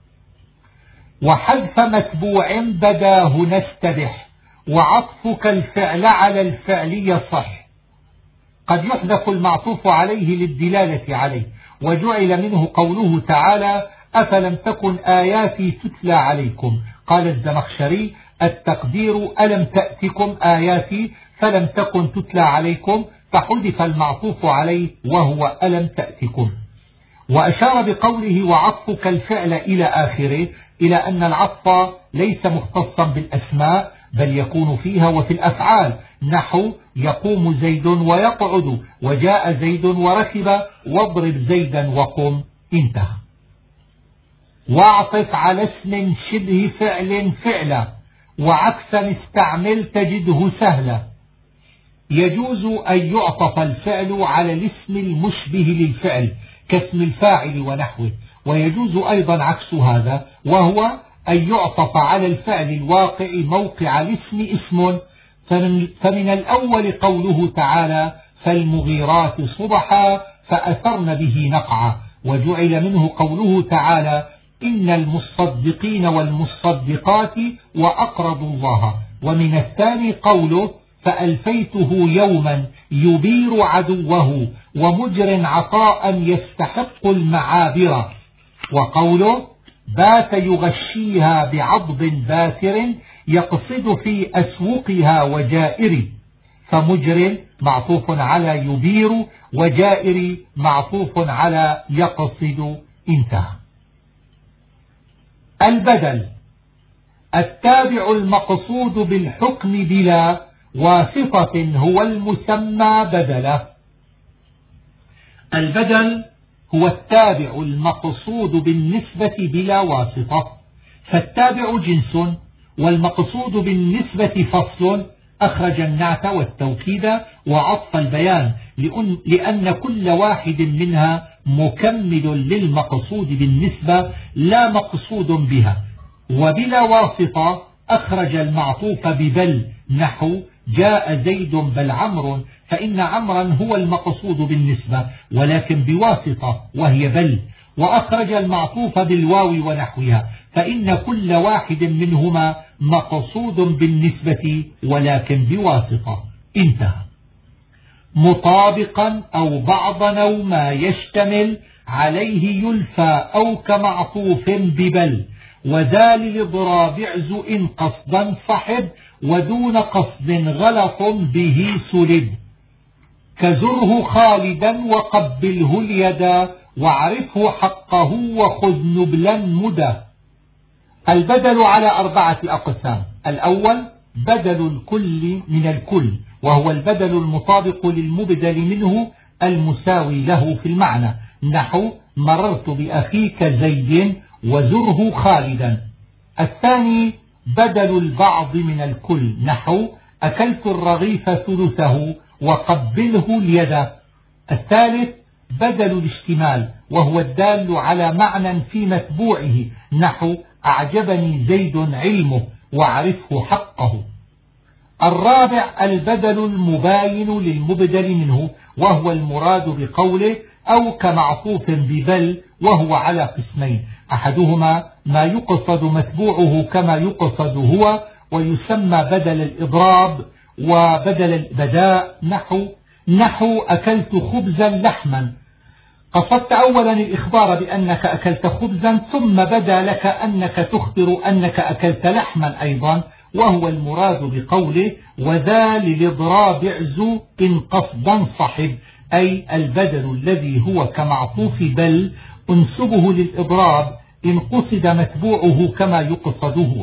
Speaker 1: وحذف متبوع بداه نستبح، وعطفك الفعل على الفعل يصح. قد يحذف المعطوف عليه للدلالة عليه، وجعل منه قوله تعالى أفلم تكن آياتي تتلى عليكم. قال الزمخشري التقدير ألم تأتكم آياتي فلم تكن تتلى عليكم، فحذف المعطوف عليه وهو ألم تأتكم. وأشار بقوله وعطفك الفعل إلى آخره إلى أن العطف ليس مختصا بالأسماء، بل يكون فيها وفي الأفعال، نحو يقوم زيد ويقعد، وجاء زيد وركب، واضرب زيدا وقم. انتهى. واعطف على اسم شبه فعل فعلا، وعكسا استعمل تجده سهلا. يجوز أن يعطف الفعل على الاسم المشبه للفعل كاسم الفاعل ونحوه، ويجوز أيضا عكس هذا، وهو أن يعطف على الفعل الواقع موقع الاسم اسم. فمن الأول قوله تعالى فالمغيرات صبحا فأثرن به نقعا، وجعل منه قوله تعالى إن المصدقين والمصدقات وأقرضوا الله. ومن الثاني قوله فألفيته يوما يبير عدوه ومجر عطاء يستحق المعابر. وقوله بات يغشيها بعضب باتر يقصد في أسوقها وجائر، فمجر معطوف على يبير وجائر معطوف على يقصد. انتهى. البدل التابع المقصود بالحكم بلا واسطة هو المسمى بدلا. البدل هو التابع المقصود بالنسبة بلا واسطة، فالتابع جنس والمقصود بالنسبة فصل، أخرج النعت والتوكيد وعطف البيان لأن كل واحد منها مكمل للمقصود بالنسبة لا مقصود بها. وبلا واسطة أخرج المعطوف ببل، نحو جاء زيد بل عمرو، فإن عمرا هو المقصود بالنسبة ولكن بواسطة وهي بل. وأخرج المعطوف بالواو ونحوها، فإن كل واحد منهما مقصود بالنسبة ولكن بواسطة. انتهى. مطابقا أو بعضا أو ما يشتمل عليه يلفى أو كمعطوف ببل، وذا للإضراب اعز إن قصدا صحب ودون قصد غلط به سلب، كزره خالدا وقبله اليدا واعرفه حقه وخذ نبلا مدى. البدل على أربعة أقسام. الأول بدل الكل من الكل، وهو البدل المطابق للمبدل منه المساوي له في المعنى، نحو مررت بأخيك زيد وزره خالدا. الثاني بدل البعض من الكل، نحو أكلت الرغيف ثلثه وقبله اليد. الثالث بدل الاشتمال، وهو الدال على معنى في متبوعه، نحو أعجبني زيد علمه واعرفه حقه. الرابع البدل المباين للمبدل منه، وهو المراد بقوله أو كمعطوف ببل، وهو على قسمين: أحدهما ما يقصد متبوعه كما يقصد هو ويسمى بدل الإضراب وبدل البداء، نحو نحو أكلت خبزا لحما، قصدت أولا الإخبار بأنك أكلت خبزا ثم بدا لك أنك تخبر أنك أكلت لحما أيضا، وهو المراد بقوله وذا للإضراب اعز إن قصدا صحب، أي البدل الذي هو كمعطوف بل انسبه للإضراب إن قصد متبوعه كما يقصد هو.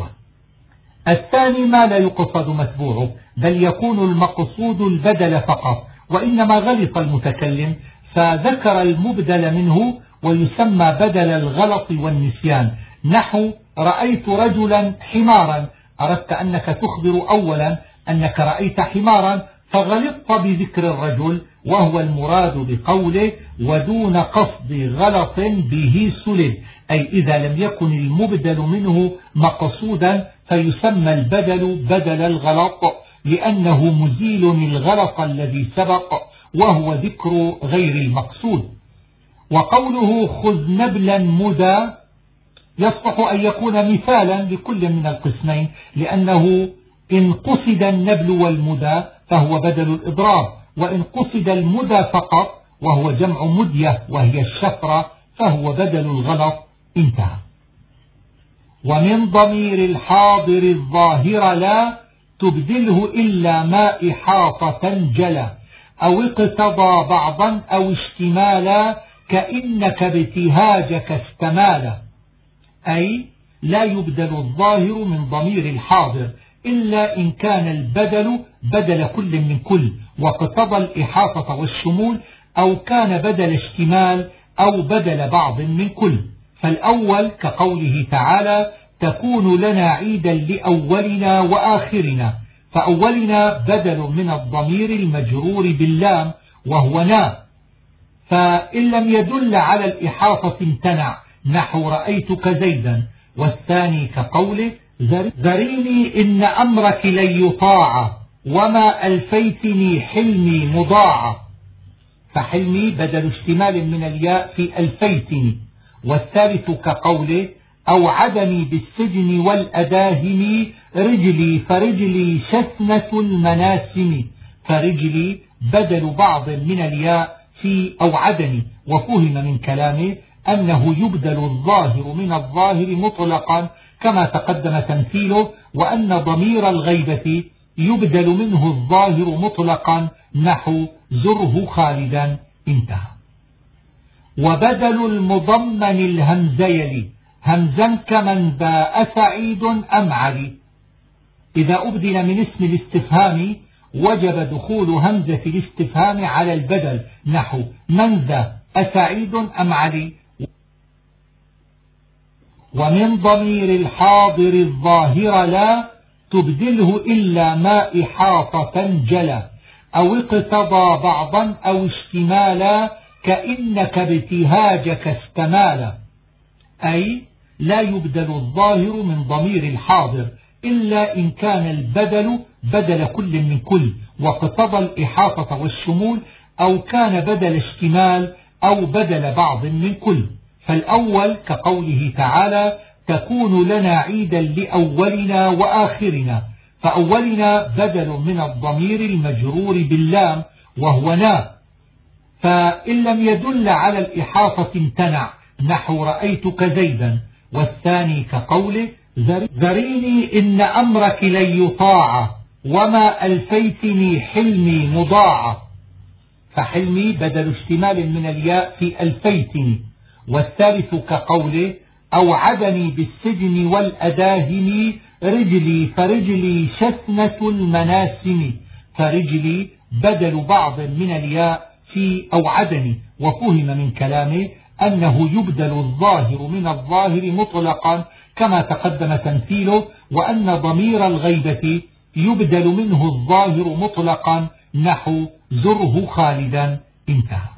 Speaker 1: الثاني ما لا يقصد متبوعه بل يكون المقصود البدل فقط، وإنما غلط المتكلم فذكر المبدل منه ويسمى بدل الغلط والنسيان، نحو رأيت رجلا حمارا، أردت أنك تخبر أولا أنك رأيت حمارا فغلطت بذكر الرجل، وهو المراد بقوله ودون قصد غلط به سلب، أي إذا لم يكن المبدل منه مقصودا فيسمى البدل بدل الغلط لأنه مزيل الغلط الذي سبق وهو ذكر غير المقصود. وقوله خذ نبلا مدى يصلح أن يكون مثالا لكل من القسمين، لأنه إن قصد النبل والمدى فهو بدل الإضراب، وإن قصد المدى فقط وهو جمع مدية وهي الشفرة فهو بدل الغلط. انتهى. ومن ضمير الحاضر الظاهر لا تبدله إلا ما إحاطة جلا، أو اقتضى بعضا أو اشتمالا كإنك ابتهاجك استمالا، أي لا يبدل الظاهر من ضمير الحاضر إلا إن كان البدل بدل كل من كل واقتضى الإحاطة والشمول، أو كان بدل اشتمال أو بدل بعض من كل. فالأول كقوله تعالى تكون لنا عيدا لأولنا وآخرنا، فأولنا بدل من الضمير المجرور باللام وهو نا، فإن لم يدل على الإحاطة امتنع، نحو رأيتك زيدا. والثاني كقوله ذريني إن أمرك لن يطاع وما ألفيتني حلمي مضاعة، فحلمي بدل اشتمال من الياء في ألفيتني. والثالث كقوله أوعدني بالسجن والأداهم رجلي فرجلي شثنة المناسم، فرجلي بدل بعض من الياء في أوعدني. وفهم من كلامه أنه يبدل الظاهر من الظاهر مطلقا كما تقدم تمثيله، وأن ضمير الغيبة يبدل منه الظاهر مطلقا نحو زره خالدا. انتهى. وبدل المضمن الهمزيل همزا كمن باء سعيد أم علي. إذا أبدل من اسم الاستفهام وجب دخول همزة الاستفهام على البدل نحو من ذا أسعيد أم علي. ومن ضمير الحاضر الظاهر لا تبدله إلا ما إحاطة جلا، أو اقتضى بعضا أو اشتمالا كإنك ابتهاجك استمالا. أي لا يبدل الظاهر من ضمير الحاضر إلا إن كان البدل بدل كل من كل واقتضى الإحاطة والشمول، أو كان بدل اشتمال أو بدل بعض من كل. فالأول كقوله تعالى تكون لنا عيدا لأولنا وآخرنا، فأولنا بدل من الضمير المجرور باللام وهو نا، فإن لم يدل على الإحاطة امتنع نحو رأيتك زيدا. والثاني كقوله ذريني إن أمرك لن يطاع وما ألفيتني حلمي مضاعة، فحلمي بدل اشتمال من الياء في ألفيتني. والثالث كقوله أوعدني بالسجن والأداهم رجلي فرجلي شثنة المناسم، فرجلي بدل بعض من الياء في أوعدني. وفهم من كلامه أنه يبدل الظاهر من الظاهر مطلقا كما تقدم تمثيله، وأن ضمير الغيبة يبدل منه الظاهر مطلقا نحو زره خالدا. انتهى.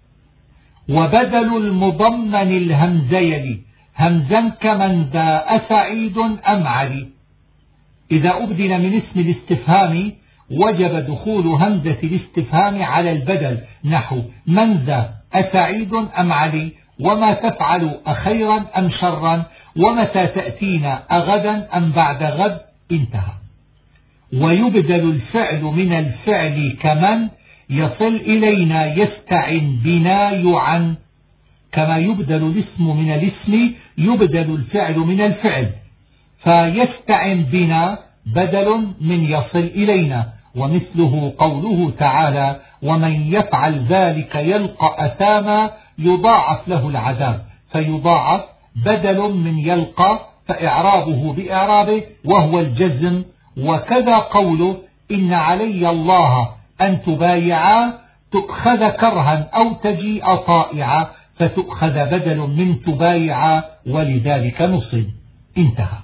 Speaker 1: وبدل المضمن الهمزيل همزا كمن باء سعيد أم علي. إذا أبدل من اسم الاستفهام وجب دخول همزة الاستفهام على البدل نحو من ذا أسعيد أم علي، وما تفعل أخيرا أم شرا، ومتى تأتينا أغدا أم بعد غد. انتهى. ويبدل الفعل من الفعل كمن يصل إلينا يستعن بنا يعن، كما يبدل الاسم من الاسم يبدل الفعل من الفعل، فيستعن بنا بدل من يصل إلينا. ومثله قوله تعالى ومن يفعل ذلك يلقى أثاما يضاعف له العذاب، فيضاعف بدل من يلقى فإعرابه بإعرابه وهو الجزم. وكذا قوله إن علي الله أن تبايعا تؤخذ كرها أو تجيء طائعا، فتؤخذ بدل من تبايعا ولذلك نصب. انتهى.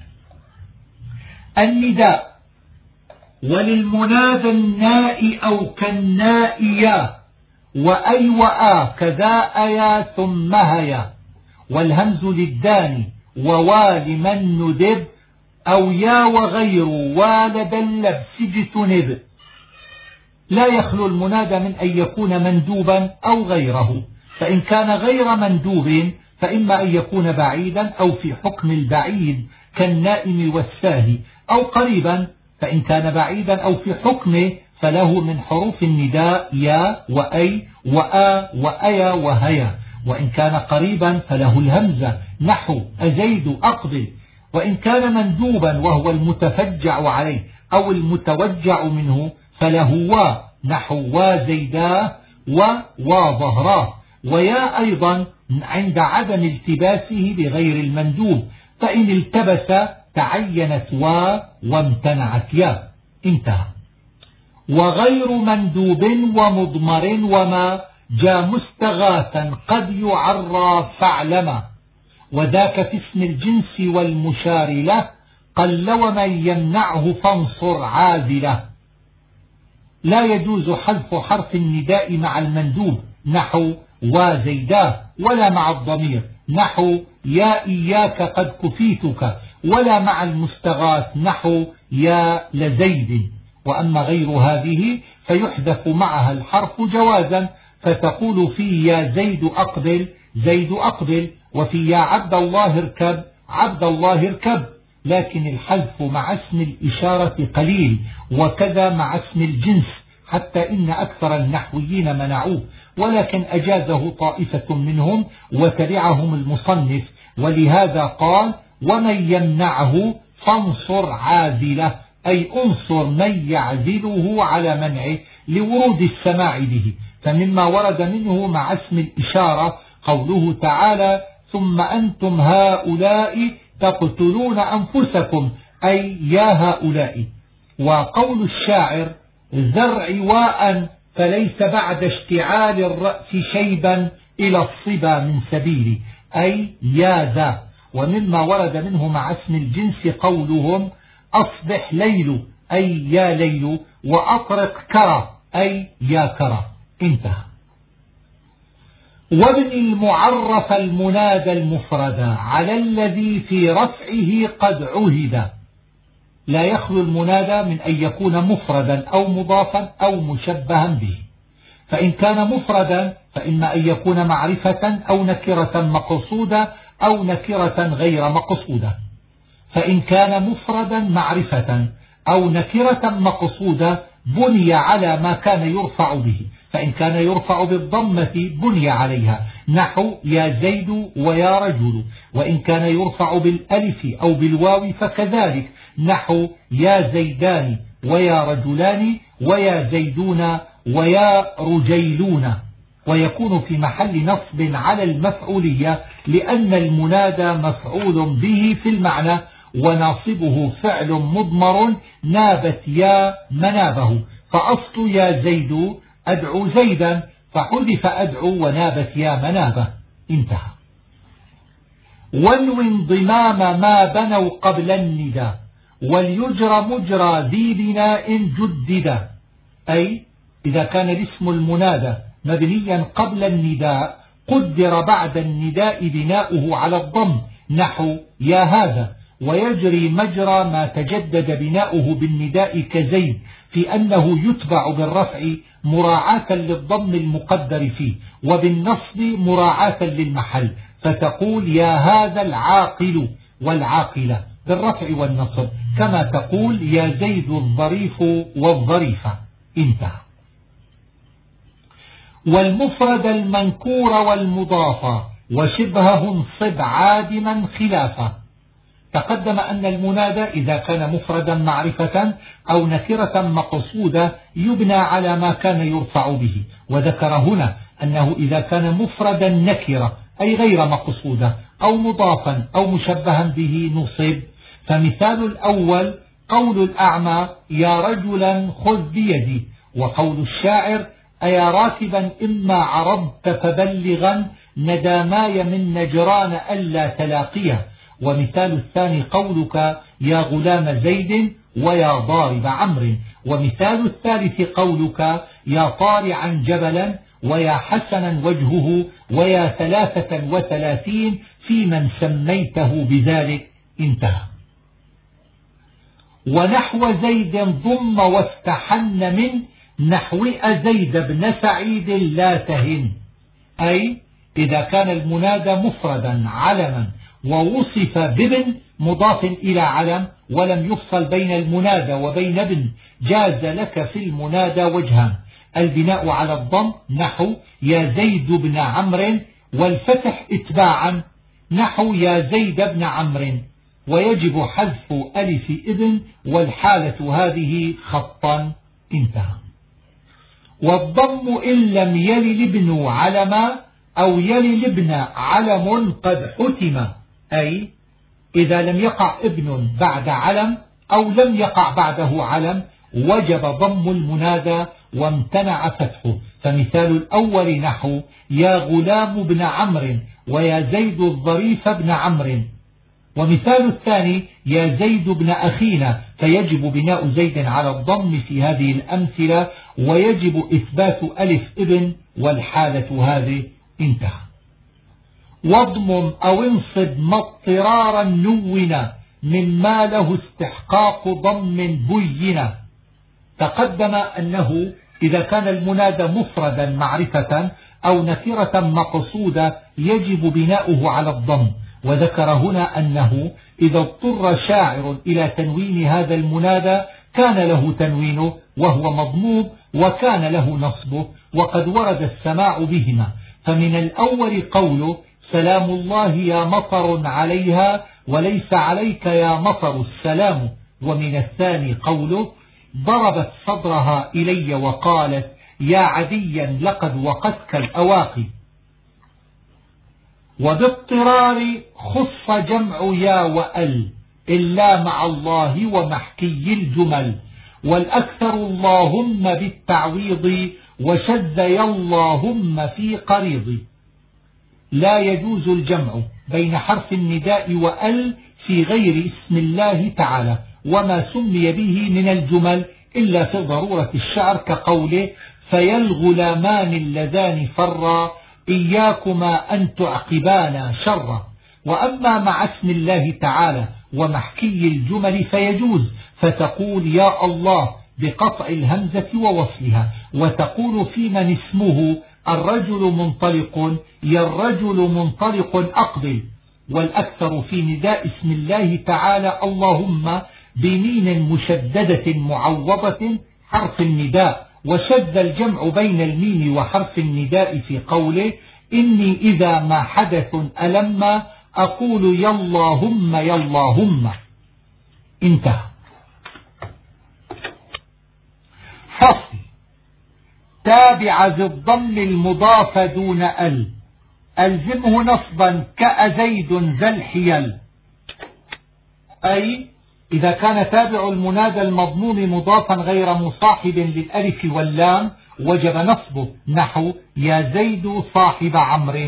Speaker 1: النداء. وللمنادى الناء أو كالناء يا، وأي وآ كذا أيا ثم هيا، والهمز للداني ووال من ندب، أو يا وغير والد اللبس اجتنب. لا يخلو المنادى من أن يكون مندوبا أو غيره، فإن كان غير مندوب فإما أن يكون بعيدا أو في حكم البعيد كالنائم والساهي، أو قريبا فإن كان بعيدا أو في حكمه فله من حروف النداء يا وأي وآ وأيا وهيا. وإن كان قريبا فله الهمزة نحو أزيد أقبل. وإن كان مندوبا وهو المتفجع عليه أو المتوجع منه فله وا نحو وزيداه وظهراه. ويا أيضا عند عدم التباسه بغير المندوب، فإن التبس تعينت وا وامتنعت يا. انتهى. وغير مندوب ومضمر وما جاء مستغاثا قد يعرى فاعلما، وذاك في اسم الجنس والمشار له قل ومن يمنعه فانصر عاذله. لا يجوز حذف حرف النداء مع المندوب نحو وزيداه، ولا مع الضمير نحو يا إياك قد كفيتك، ولا مع المستغاث نحو يا لزيد. وأما غير هذه فيحذف معها الحرف جوازا، فتقول في يا زيد أقبل زيد أقبل، وفي يا عبد الله اركب عبد الله اركب، لكن الحذف مع اسم الإشارة قليل، وكذا مع اسم الجنس، حتى إن أكثر النحويين منعوه، ولكن أجازه طائفة منهم وتبعهم المصنف، ولهذا قال ومن يمنعه فانصر عازله، أي انصر من يعزله على منعه لورود السماع به. فمما ورد منه مع اسم الإشارة قوله تعالى ثم أنتم هؤلاء تقتلون أنفسكم، أي يا هؤلاء. وقول الشاعر زرع واء فليس بعد اشتعال الرأس شيبا إلى الصبا من سبيل، أي يا ذا. ومما ورد منه مع اسم الجنس قولهم أصبح ليل، أي يا ليل، وأطرق كرى، أي يا كرى. انتهى. وابن المعرف المنادى المفردا على الذي في رفعه قد عهد. لا يخلو المنادى من أن يكون مفردا أو مضافا أو مشبها به. فإن كان مفردا فإما أن يكون معرفة أو نكرة مقصودة أو نكرة غير مقصودة. فإن كان مفردا معرفة أو نكرة مقصودة بني على ما كان يرفع به. فإن كان يرفع بالضمة بني عليها، نحو يا زيد ويا رجل. وإن كان يرفع بالألف أو بالواو فكذلك، نحو يا زيدان ويا رجلان ويا زيدون ويا رجيلون. ويكون في محل نصب على المفعولية، لأن المنادى مفعول به في المعنى، وناصبه فعل مضمر نابت يا منابه. فأصل يا زيد أدعو زيدا، فحذف أدعو ونابت يا منابه. انتهى. وانو انضمام ما بنوا قبل النداء، وليجرى مجرى ذي بناء جددا، أي إذا كان الاسم المنادى مبنيا قبل النداء قدر بعد النداء بناؤه على الضم، نحو يا هذا. ويجري مجرى ما تجدد بناؤه بالنداء كزيد، في أنه يتبع بالرفع مراعاة للضم المقدر فيه، وبالنصب مراعاة للمحل، فتقول يا هذا العاقل والعاقلة بالرفع والنصب، كما تقول يا زيد الظريف والظريفة. انتهى. والمفرد المنكور والمضاف وشبهه انصب عادما خلافه. تقدم أن المنادى إذا كان مفردا معرفة أو نكرة مقصودة يبنى على ما كان يرفع به، وذكر هنا أنه إذا كان مفردا نكرة أي غير مقصودة أو مضافا أو مشبها به نصب. فمثال الأول قول الأعمى يا رجلا خذ بيدي، وقول الشاعر أيا راكبا إما عرضت فبلغا نداماي من نجران ألا تلاقيه. ومثال الثاني قولك يا غلام زيد ويا ضارب عمرو. ومثال الثالث قولك يا طارعا جبلا ويا حسنا وجهه ويا ثلاثة وثلاثين في من سميته بذلك. انتهى. ونحو زيد ضم واستحن من نحو زيد بن سعيد لا تهن، أي إذا كان المنادى مفردا علما ووصف بابن مضاف إلى علم ولم يفصل بين المنادى وبين ابن، جاز لك في المنادى وجهان: البناء على الضم نحو يا زيد بن عمرو، والفتح اتباعا نحو يا زيد بن عمرو، ويجب حذف ألف ابن، والحالة هذه خطا. انتهى. والضم إن لم يل الابن علما أو يل الابن علم قد حتم، أي إذا لم يقع ابن بعد علم أو لم يقع بعده علم وجب ضم المنادى وامتنع فتحه. فمثال الأول نحو يا غلام بن عمرو ويا زيد الظريف بن عمرو. ومثال الثاني يا زيد بن أخينا، فيجب بناء زيد على الضم في هذه الأمثلة، ويجب إثبات ألف ابن، والحالة هذه. انتهى. واضمم أو انصب ما اضطرارا نونا مما له استحقاق ضم بينا. تقدم أنه إذا كان المنادى مفردا معرفة أو نكرة مقصودة يجب بناؤه على الضم، وذكر هنا أنه إذا اضطر شاعر إلى تنوين هذا المنادى كان له تنوينه وهو مضموم وكان له نصبه، وقد ورد السماع بهما. فمن الأول قوله سلام الله يا مطر عليها وليس عليك يا مطر السلام، ومن الثاني قوله ضربت صدرها إلي وقالت يا عديا لقد وقتك الأواقي. وباضطرار خص جمع يا وأل إلا مع الله ومحكي الجمل، والأكثر اللهم بالتعويض وشذ يا اللهم في قريض. لا يجوز الجمع بين حرف النداء وأل في غير اسم الله تعالى وما سمي به من الجمل إلا في ضرورة الشعر كقوله فيا الغلامان اللذان فرا إياكما أن تعقبانا شرا. وأما مع اسم الله تعالى ومحكي الجمل فيجوز، فتقول يا الله بقطع الهمزة ووصلها، وتقول في من اسمه الرجل منطلق يا الرجل منطلق أقبل. والأكثر في نداء اسم الله تعالى اللهم بمين مشددة معوضة حرف النداء، وشد الجمع بين الميم وحرف النداء في قوله إني إذا ما حدث ألم أقول يا اللهم يا اللهم. انتهى. فصل. تابع ذي الضم المضاف دون ال ألزمه نصبا كأزيد ذا الحيل، أي إذا كان تابع المنادى المضموم مضافا غير مصاحب للألف واللام وجب نصبه، نحو يا زيد صاحب عمرو.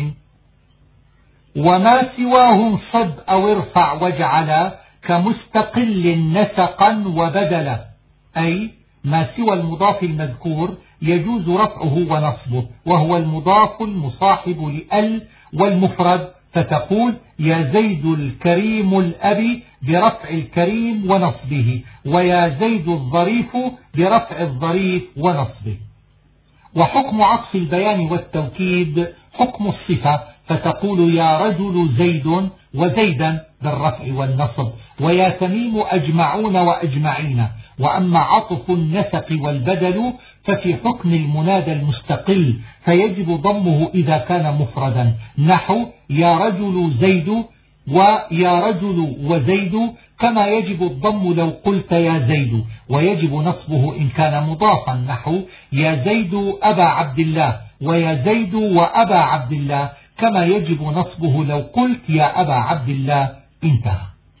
Speaker 1: وما سواه انصب أو ارفع واجعل كمستقل نسقا وبدلا، أي ما سوى المضاف المذكور يجوز رفعه ونصبه، وهو المضاف المصاحب لأل والمفرد، فتقول يا زيد الكريم الأبي برفع الكريم ونصبه، ويا زيد الظريف برفع الظريف ونصبه. وحكم عطف البيان والتوكيد حكم الصفة، فتقول يا رجل زيد وزيدا بالرفع والنصب، ويا تميم أجمعون وأجمعين. وأما عطف النسق والبدل ففي حكم المنادى المستقل، فيجب ضمه إذا كان مفردا، نحو يا رجل زيد ويا رجل وزيد، كما يجب الضم لو قلت يا زيد، ويجب نصبه إن كان مضافا، نحو يا زيد أبا عبد الله ويا زيد وأبا عبد الله، كما يجب نصبه لو قلت يا أبا عبد الله. انتهى.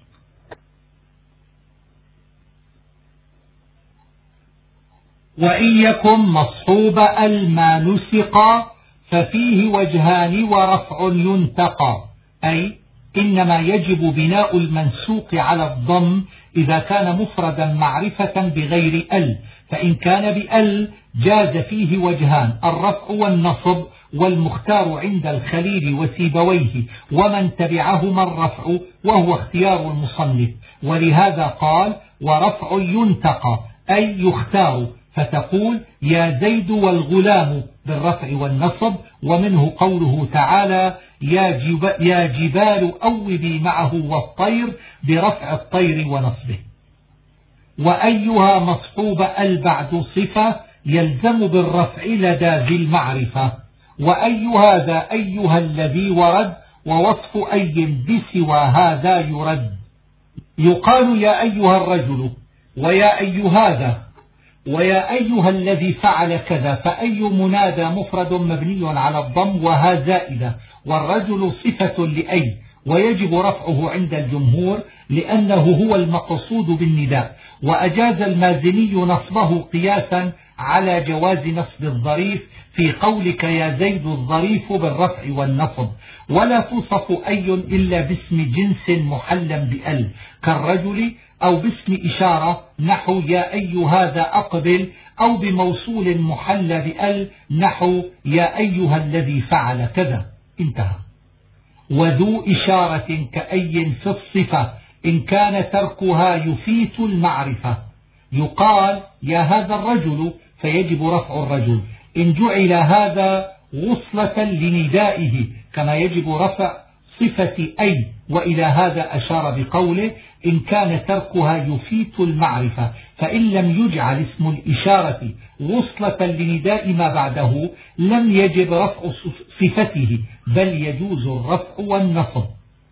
Speaker 1: وإن يكن مصحوب الما نسقا ففيه وجهان ورفع ينتقى، أي إنما يجب بناء المنسوق على الضم إذا كان مفردا معرفة بغير ال، فإن كان بال جاز فيه وجهان الرفع والنصب، والمختار عند الخليل وسيبويه ومن تبعهما الرفع، وهو اختيار المصنف، ولهذا قال ورفع ينتقى أي يختار، فتقول يا زيد والغلام بالرفع والنصب. ومنه قوله تعالى يا, جب يا جبال أوبي معه والطير برفع الطير ونصبه. وأيها مصحوب ال بعد صفة يلزم بالرفع لدى ذي المعرفة. وأي هذا أيها الذي ورد ووصف أي بسوى هذا يرد. يقال يا أيها الرجل ويا أي هذا ويا أيها الذي فعل كذا، فأي منادى مفرد مبني على الضم وها زائدة، والرجل صفة لأي، ويجب رفعه عند الجمهور لأنه هو المقصود بالنداء. وأجاز المازني نصبه قياسا على جواز نصب الظريف في قولك يا زيد الظريف بالرفع والنصب. ولا توصف أي إلا باسم جنس محلا بأل كالرجل، أو باسم إشارة نحو يا أي هذا أقبل، أو بموصول محل بأل نحو يا أيها الذي فعل كذا. انتهى. وذو إشارة كأي في الصفة إن كان تركها يفيت المعرفة. يقال يا هذا الرجل فيجب رفع الرجل إن جعل هذا وصلة لندائه، كما يجب رفع صفة أي، وإلى هذا أشار بقوله إن كان تركها يفيت المعرفة، فإن لم يجعل اسم الإشارة وصلة لنداء ما بعده لم يجب رفع صفته، بل يجوز الرفع والنصب.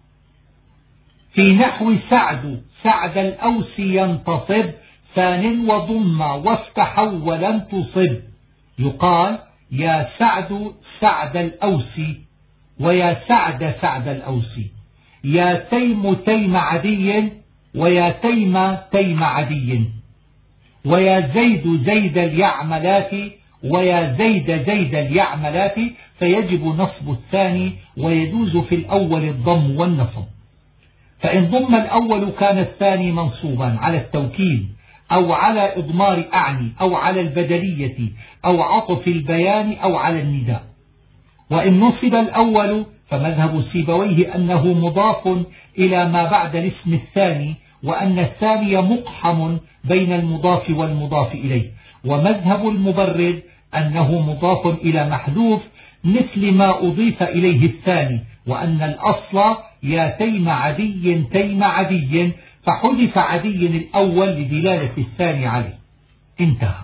Speaker 1: في نحو سعد سعد الأوس ينتصب ثان وضم وافتح ولم تصب، يقال يا سعد سعد الأوس، ويا سعد سعد الأوس، يا تيم تيم عدي، ويا تيم تيم عدي، ويا زيد زيد اليعملات، ويا زيد زيد اليعملات، فيجب نصب الثاني ويجوز في الأول الضم والنصب. فإن ضم الأول كان الثاني منصوبا على التوكيد أو على إضمار أعني أو على البدلية أو عطف البيان أو على النداء. وإن نصب الأول فمذهب سيبويه أنه مضاف إلى ما بعد الاسم الثاني، وأن الثاني مقحم بين المضاف والمضاف إليه. ومذهب المبرد أنه مضاف إلى محذوف مثل ما أضيف إليه الثاني، وأن الأصل يا تيم عدي تيم عدي، فحذف عدي الأول لدلالة الثاني عليه. انتهى.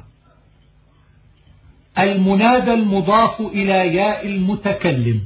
Speaker 1: المنادى المضاف إلى ياء المتكلم.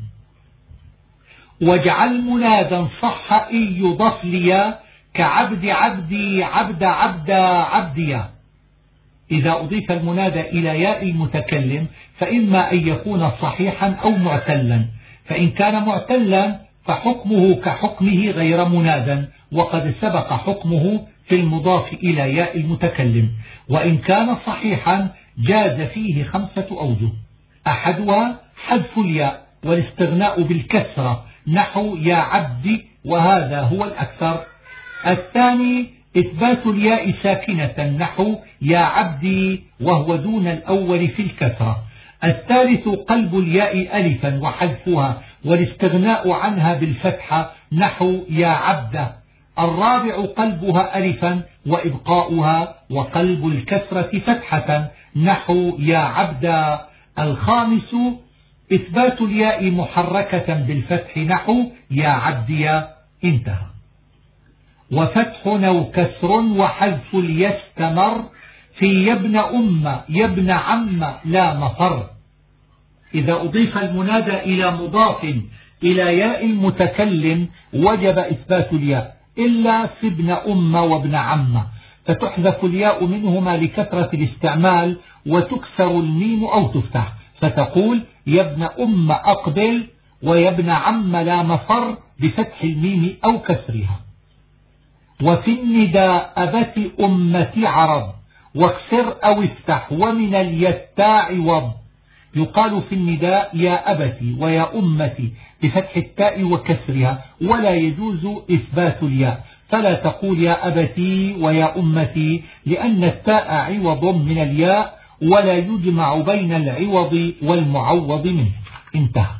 Speaker 1: واجعل منادا صح إن يضاف ليا كعبد عبدي عبد عبد عبديا. إذا أضيف المنادى إلى ياء المتكلم فإما أن يكون صحيحا أو معتلا، فإن كان معتلا فحكمه كحكمه غير منادا، وقد سبق حكمه في المضاف إلى ياء المتكلم. وإن كان صحيحا جاز فيه خمسة أوجه: أحدها حذف الياء والاستغناء بالكسرة نحو يا عبدي، وهذا هو الأكثر. الثاني إثبات الياء ساكنة نحو يا عبدي، وهو دون الأول في الكسرة. الثالث قلب الياء ألفا وحذفها والاستغناء عنها بالفتحة نحو يا عبده. الرابع قلبها ألفا وإبقاؤها وقلب الكسرة فتحة نحو يا عبدا. الخامس إثبات الياء محركة بالفتح نحو يا عبديا. انتهى. وفتح أو كسر وحذف ليستمر في يبن أم يبن عم لا مفر. إذا أضيف المنادى إلى مضاف إلى ياء المتكلم وجب إثبات الياء إلا في ابن أم وابن عم، فتحذف الياء منهما لكثرة الاستعمال وتكسر الميم أو تفتح، فتقول يا ابن أم أقبل ويا ابن عم لا مفر بفتح الميم أو كسرها. وفي النداء أبت أمتي عرض واكسر أو افتح ومن اليتاع وض. يقال في النداء يا أبتي ويا أمتي بفتح التاء وكسرها، ولا يجوز إثبات الياء، فلا تقول يا أبتي ويا أمتي لأن التاء عوض من الياء ولا يجمع بين العوض والمعوض منه. انتهى.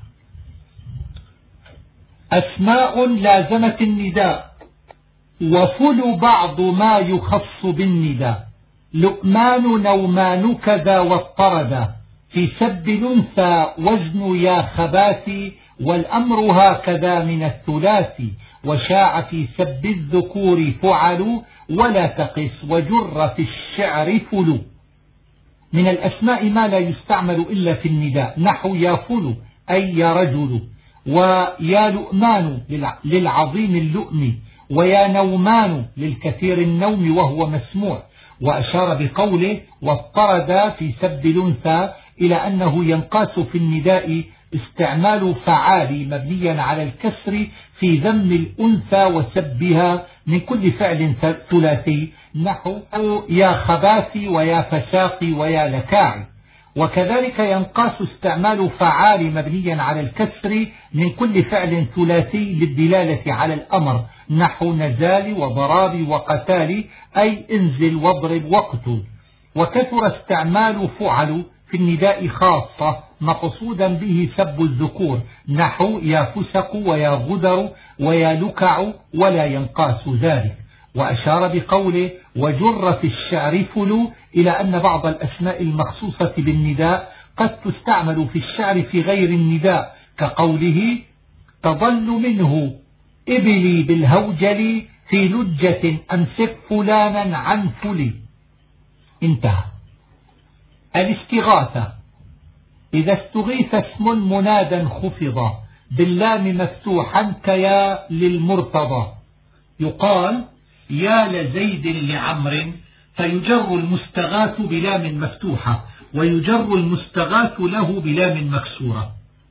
Speaker 1: أسماء لازمة النداء. وفل بعض ما يخص بالنداء: لؤمان نومان كذا واضطردا، في سب الأنثى وزن يا خباتي، والأمر هكذا من الثلاثي، وشاع في سب الذكور فعلوا، ولا تقس وجر في الشعر فلو. من الأسماء ما لا يستعمل إلا في النداء نحو يا فلو أي يا رجل، ويا لؤمان للعظيم اللؤم، ويا نومان للكثير النوم وهو مسموع. وأشار بقوله واضطرد في سب الأنثى إلى أنه ينقاس في النداء استعمال فعال مبنيا على الكسر في ذم الأنثى وسبها من كل فعل ثلاثي نحو يا خباثي ويا فساقي ويا لكاعي. وكذلك ينقاس استعمال فعال مبنيا على الكسر من كل فعل ثلاثي للدلالة على الأمر نحو نزال وضراب وقتال أي انزل واضرب واقتل. وكثر استعمال فعل في النداء خاصة مقصودا به سب الذكور نحو يا فسق ويا غدر ويا لكع، ولا ينقاس ذلك. وأشار بقوله وجر في الشعر فلو إلى أن بعض الأسماء المخصوصة بالنداء قد تستعمل في الشعر في غير النداء، كقوله تضل منه إبلي بالهوجل في لجة أمسك فلانا عن فلي. انتهى. الاستغاثة: إذا استغيث اسم منادا خفض باللام مفتوحا كيا للمرتضى، يقال يا لزيد لعمر، فيجر المستغاث بلام مفتوحة، ويجر المستغاث له بلام مكسورة.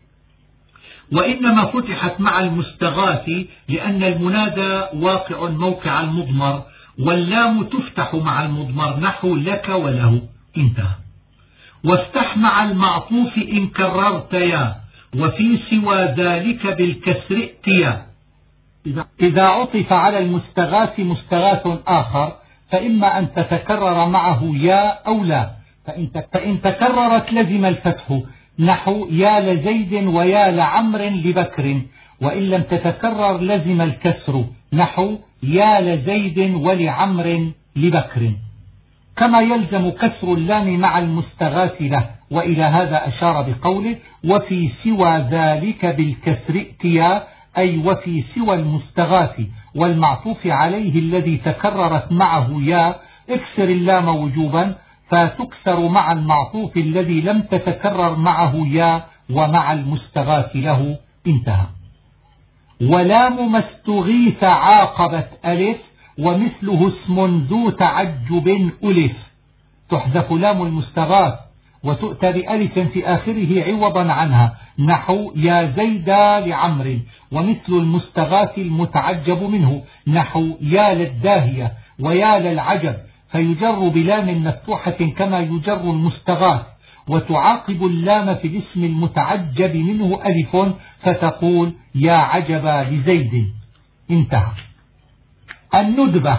Speaker 1: وإنما فتحت مع المستغاث لأن المنادى واقع موقع المضمر، واللام تفتح مع المضمر نحو لك وله. انتهى. وافتح مع المعطوف إن كررت يا، وفي سوى ذلك بالكسر ائتيا. إذا عطف على المستغاث مستغاث آخر فإما أن تتكرر معه يا أو لا، فإن تكررت لزم الفتح نحو يا لزيد ويا لعمر لبكر، وإن لم تتكرر لزم الكسر نحو يا لزيد ولعمر لبكر، كما يلزم كسر اللام مع المستغاث له. وإلى هذا أشار بقوله وفي سوى ذلك بالكسر ائتيا، أي وفي سوى المستغاث والمعطوف عليه الذي تكررت معه يا اكسر اللام وجوبا، فتكسر مع المعطوف الذي لم تتكرر معه يا ومع المستغاث له. انتهى. ولام ما استغيث عاقبت ألف، ومثله اسم ذو تعجب ألف، تحذف لام المستغاث وتؤتى بألف في آخره عوضا عنها نحو يا زيدا لعمر، ومثل المستغاث المتعجب منه نحو يا للداهية ويا للعجب، فيجر بلام مفتوحة كما يجر المستغاث، وتعاقب اللام في الاسم المتعجب منه ألف، فتقول يا عجبا لزيد. انتهى. الندبة: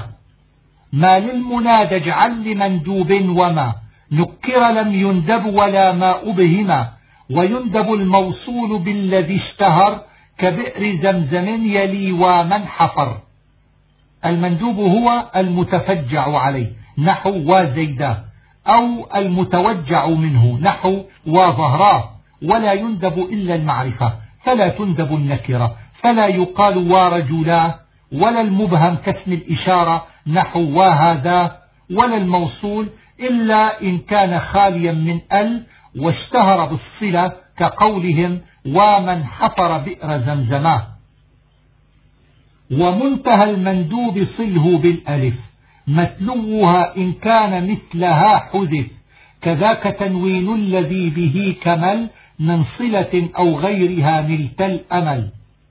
Speaker 1: ما للمنادى اجعل لمندوب وما نكر لم يندب ولا ما أبهما، ويندب الموصول بالذي اشتهر كبئر زمزم يلي ومن حفر. المندوب هو المتفجع عليه نحو وزيدا، أو المتوجع منه نحو وظهراه، ولا يندب إلا المعرفة فلا تندب النكرة، فلا يقال ورجلا، ولا المبهم كاسم الإشارة نحو وهذا، ولا الموصول إلا إن كان خاليا من ال واشتهر بالصلة كقولهم ومن حفر بئر زمزما. ومنتهى المندوب صله بالألف، متلوها إن كان مثلها حذف، كذاك تنوين الذي به كمل من صلة أو غيرها نلت الأمل.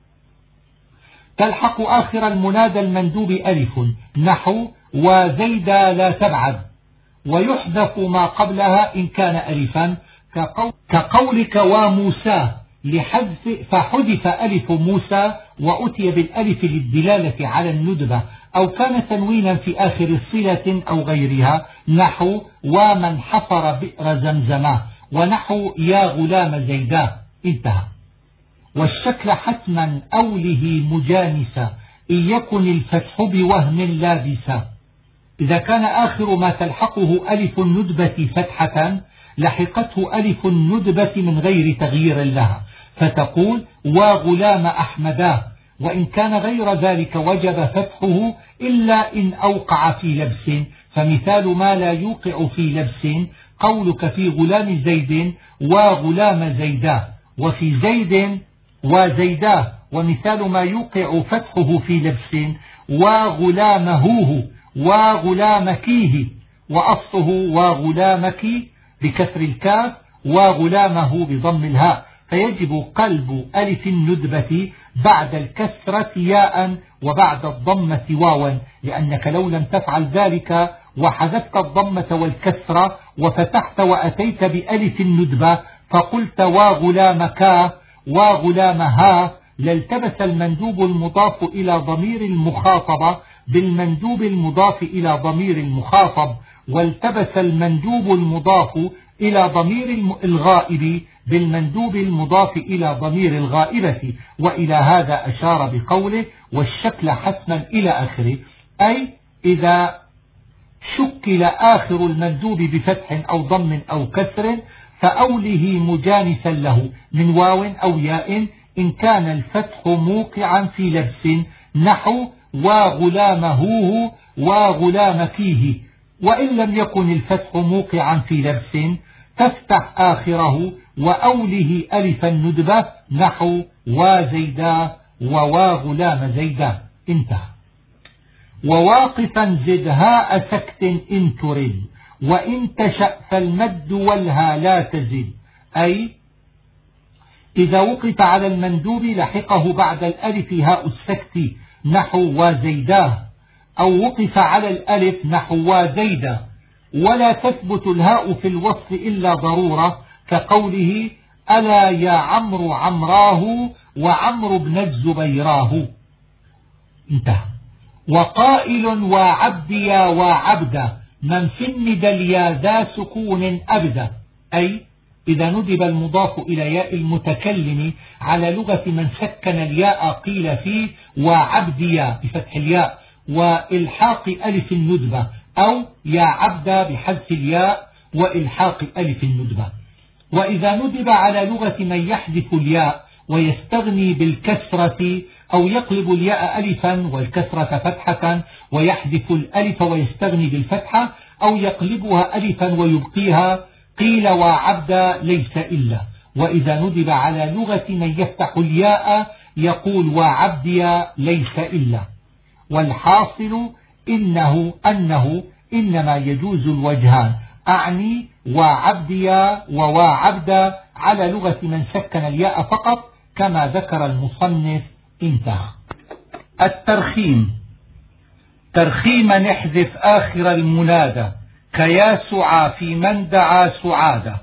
Speaker 1: تلحق آخر المنادى المندوب ألف نحو وزيدا لا تبعد، ويحذف ما قبلها إن كان ألفا كقولك وموسى لحذف، فحذف ألف موسى وأتي بالألف للدلالة على الندبة، أو كان تنوينا في آخر صلة أو غيرها نحو ومن حفر بئر زمزما، ونحو يا غلام زيدا. انتهى. والشكل حتما أوله مجانسا إن يكن الفتح بوهم لابسا. إذا كان آخر ما تلحقه ألف الندبة فتحة لحقته ألف الندبة من غير تغيير لها، فتقول وغلام أحمدا، وإن كان غير ذلك وجب فتحه إلا إن أوقع في لبس، فمثال ما لا يوقع في لبس قولك في غلام زيد وغلام زيدا، وفي زيد وزيدا، ومثال ما يوقع فتحه في لبس وغلامهوه وغلامكيه، وأصله وغلامك بكسر الكاف وغلامه بضم الهاء، فيجب قلب ألف الندبة بعد الكسرة ياء وبعد الضمة واوا، لأنك لو لم تفعل ذلك وحذفت الضمة والكسرة وفتحت وأتيت بألف الندبة فقلت وغلامكا وغلامها لالتبس المندوب المضاف إلى ضمير المخاطبة بالمندوب المضاف إلى ضمير المخاطب، والتبس المندوب المضاف إلى ضمير الغائب بالمندوب المضاف إلى ضمير الغائبة. وإلى هذا أشار بقوله والشكل حتما إلى آخره، أي إذا شكل آخر المندوب بفتح أو ضم أو كسر فأوله مجانسا له من واو أو ياء إن كان الفتح موقعا في لبس نحو وغلامه وغلام فيه. وإن لم يكن الفتح موقعا في لبس تفتح آخره وأوله ألف الندبة نحو وزيدا وواغلام زيدا. انتهى. وواقفا زد هاء سكت إن ترد وإن تشأ فالمد والها لا تزد. أي إذا وقف على المندوب لحقه بعد الألف هاء السكت نحو وزيداه، أو وقف على الألف نحو وزيدا، ولا تثبت الهاء في الوصف إلا ضرورة كقوله ألا يا عمرو عمراه وعمرو بن الزبيراه. انتهى. وقائل وعبديا وعبدا من في الندى يا ذا سكون أبدا. أي إذا ندب المضاف إلى ياء المتكلم على لغة من سكن الياء قيل فيه وعبديا بفتح الياء وإلحاق ألف الندبة، أو يا عبدا بحذف الياء وإلحاق ألف الندبة. وإذا ندب على لغة من يحذف الياء ويستغني بالكسرة أو يقلب الياء ألفا والكسرة فتحة ويحذف الألف ويستغني بالفتحة، أو يقلبها ألفا ويبقيها قيل وعبدا ليس إلا. وإذا ندب على لغة من يفتح الياء يقول وعبديا ليس إلا. والحاصل إنه أنه إنما يجوز الوجهان، أعني وعبديا وواعبدا على لغة من سكن الياء فقط كما ذكر المصنف. انتهى. الترخيم. ترخيما نحذف آخر المنادى كيا سعى في من دعا سعادة.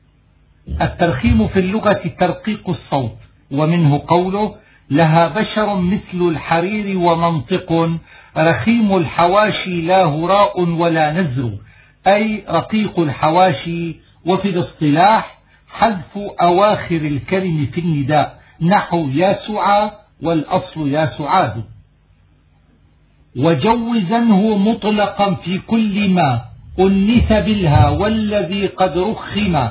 Speaker 1: الترخيم في اللغة ترقيق الصوت، ومنه قوله لها بشر مثل الحرير ومنطق رخيم الحواشي لا هراء ولا نزر، أي رقيق الحواشي. وفي الاصطلاح حذف أواخر الكلم في النداء نحو يا سعى والأصل يا سعاد. وجوزنه مطلقا في كل ما أنث بالها والذي قد رخم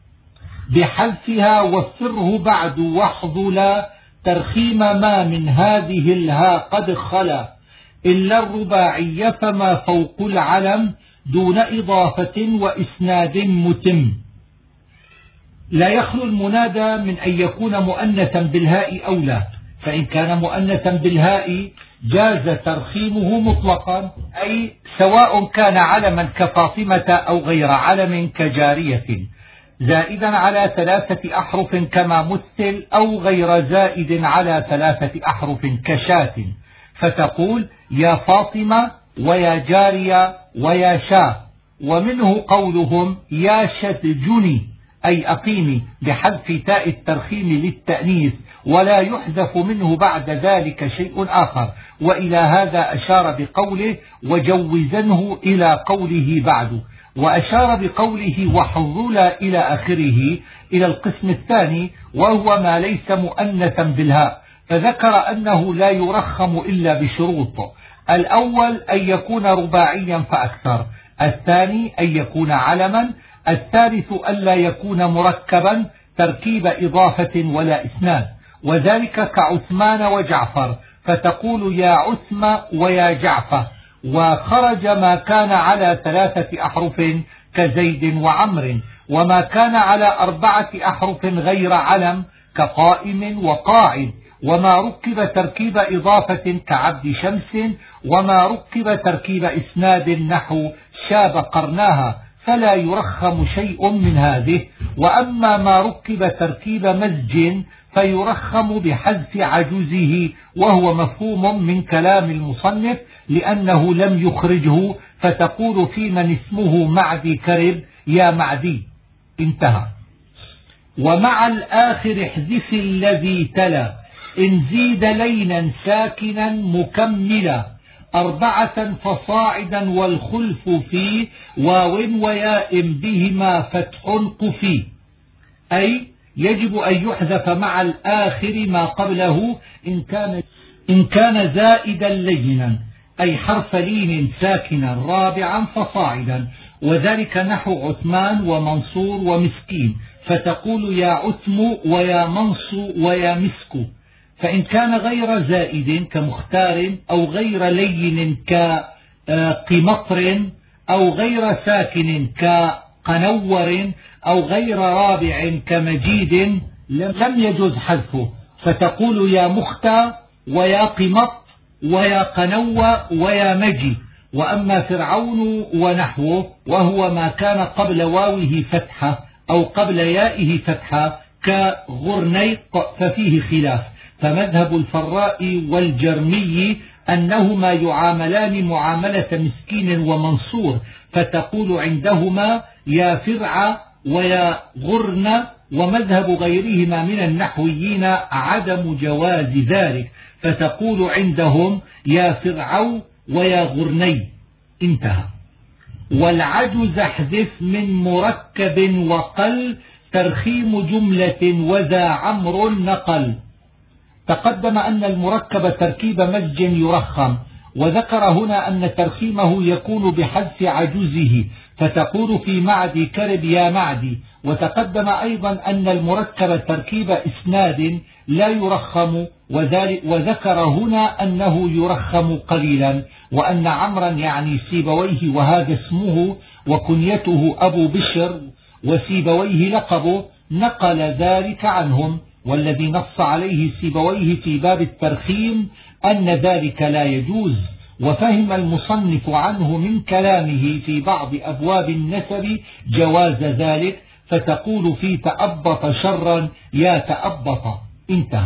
Speaker 1: بحذفها وفره بعد واحذلا ترخيم ما من هذه الها قد خلا إلا الرباعي فما فوق العلم دون إضافة وإسناد متم. لا يخلو المنادى من أن يكون مؤنثا بالهاء أو لا، فإن كان مؤنثا بالهاء جاز ترخيمه مطلقا، أي سواء كان علما كفاطمة أو غير علم كجارية، زائدا على ثلاثة أحرف كما مثل، أو غير زائد على ثلاثة أحرف كشاة، فتقول يا فاطمة ويا جارية ويا شاه. ومنه قولهم يا شتجني أي أقيمي بحذف تاء الترخيم للتأنيث، ولا يحذف منه بعد ذلك شيء آخر. وإلى هذا أشار بقوله وجوزنه إلى قوله بعد، وأشار بقوله وحظل إلى آخره إلى القسم الثاني وهو ما ليس مؤنثا بالهاء، فذكر أنه لا يرخم إلا بشروط: الأول أن يكون رباعيا فأكثر، الثاني أن يكون علما، الثالث ألا يكون مركبا تركيب إضافة ولا إسناد، وذلك كعثمان وجعفر، فتقول يا عثم ويا جعفر. وخرج ما كان على ثلاثة أحرف كزيد وعمر، وما كان على أربعة أحرف غير علم كقائم وقاعد، وما ركب تركيب إضافة كعبد شمس، وما ركب تركيب إسناد نحو شاب قرناها، فلا يرخم شيء من هذه. وأما ما ركب تركيب مزج فيرخم بحذف عجوزه، وهو مفهوم من كلام المصنف لأنه لم يخرجه، فتقول في من اسمه معدي كرب يا معدي. انتهى. ومع الآخر احذف الذي تلا إن زيد لينا ساكنا مكملا أربعة فصاعدا والخلف في واو وياء بهما فتح قفي، أي يجب أن يحذف مع الآخر ما قبله إن كان, إن كان زائدا لينا، أي حرف لين ساكنا رابعا فصاعدا، وذلك نحو عثمان ومنصور ومسكين، فتقول يا عثم ويا منص ويا مسك. فإن كان غير زائد كمختار أو غير لين كقمطر أو غير ساكن كقنور أو غير رابع كمجيد لم يجوز حذفه، فتقول يا مختى ويا قمط ويا قنو ويا مجي. وأما فرعون ونحوه وهو ما كان قبل واوه فتحة أو قبل يائه فتحة كغرنيق ففيه خلاف، فمذهب الفراء والجرمي أنهما يعاملان معاملة مسكين ومنصور، فتقول عندهما يا فرع ويا غرن. ومذهب غيرهما من النحويين عدم جواز ذلك، فتقول عندهم يا فرعو ويا غرني. انتهى. والعجز احذف من مركب وقل ترخيم جملة وذا عمرو نقل. تقدم أن المركب تركيب مزج يرخم، وذكر هنا أن ترخيمه يكون بحذف عجزه، فتقول في معدي كرب يا معدي. وتقدم أيضا أن المركب تركيب إسناد لا يرخم، وذكر هنا أنه يرخم قليلا، وأن عمرا يعني سيبويه وهذا اسمه وكنيته أبو بشر وسيبويه لقبه نقل ذلك عنهم، والذي نص عليه سيبويه في باب الترخيم أن ذلك لا يجوز. وفهم المصنف عنه من كلامه في بعض أبواب النسب جواز ذلك، فتقول في تأبط شرا يا تأبط. انتهى.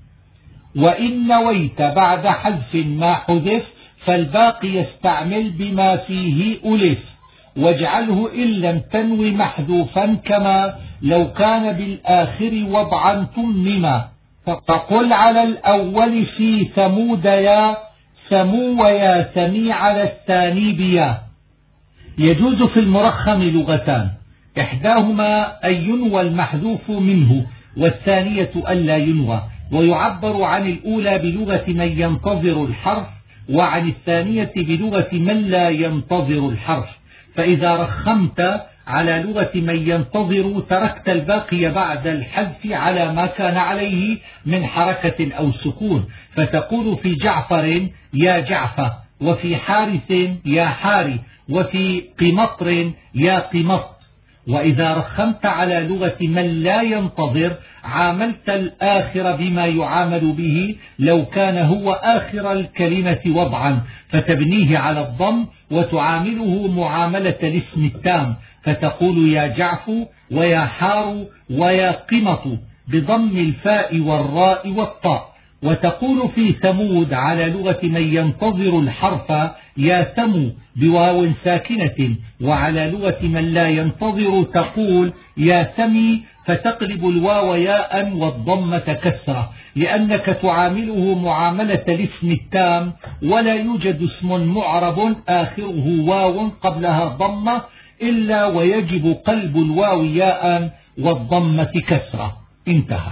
Speaker 1: وإن نويت بعد حذف ما حذف فالباقي يستعمل بما فيه ألف، واجعله إن لم تنوي محذوفا كما لو كان بالآخر وضعا تمما. فقل على الأول في ثمود يا سمو ويا سمي على الثاني بيا. يجوز في المرخم لغتان، إحداهما أن ينوى المحذوف منه، والثانية ألا ينوى، ويعبر عن الأولى بلغة من ينتظر الحرف، وعن الثانية بلغة من لا ينتظر الحرف. فإذا رخمت على لغة من ينتظر تركت الباقي بعد الحذف على ما كان عليه من حركة أو سكون، فتقول في جعفر يا جعفر، وفي حارث يا حاري، وفي قمطر يا قمط. وإذا رخمت على لغة من لا ينتظر عاملت الآخر بما يعامل به لو كان هو آخر الكلمة وضعا، فتبنيه على الضم وتعامله معاملة الاسم التام، فتقول يا جعفو ويا حار ويا قمط بضم الفاء والراء والطاء. وتقول في ثمود على لغة من ينتظر الحرف يا ثمو بواو ساكنة، وعلى لغة من لا ينتظر تقول يا ثمي، فتقلب الواو ياء والضمة كسرة، لأنك تعامله معاملة الاسم التام، ولا يوجد اسم معرب آخره واو قبلها ضمة إلا ويجب قلب الواو ياء والضمة كسرة. انتهى.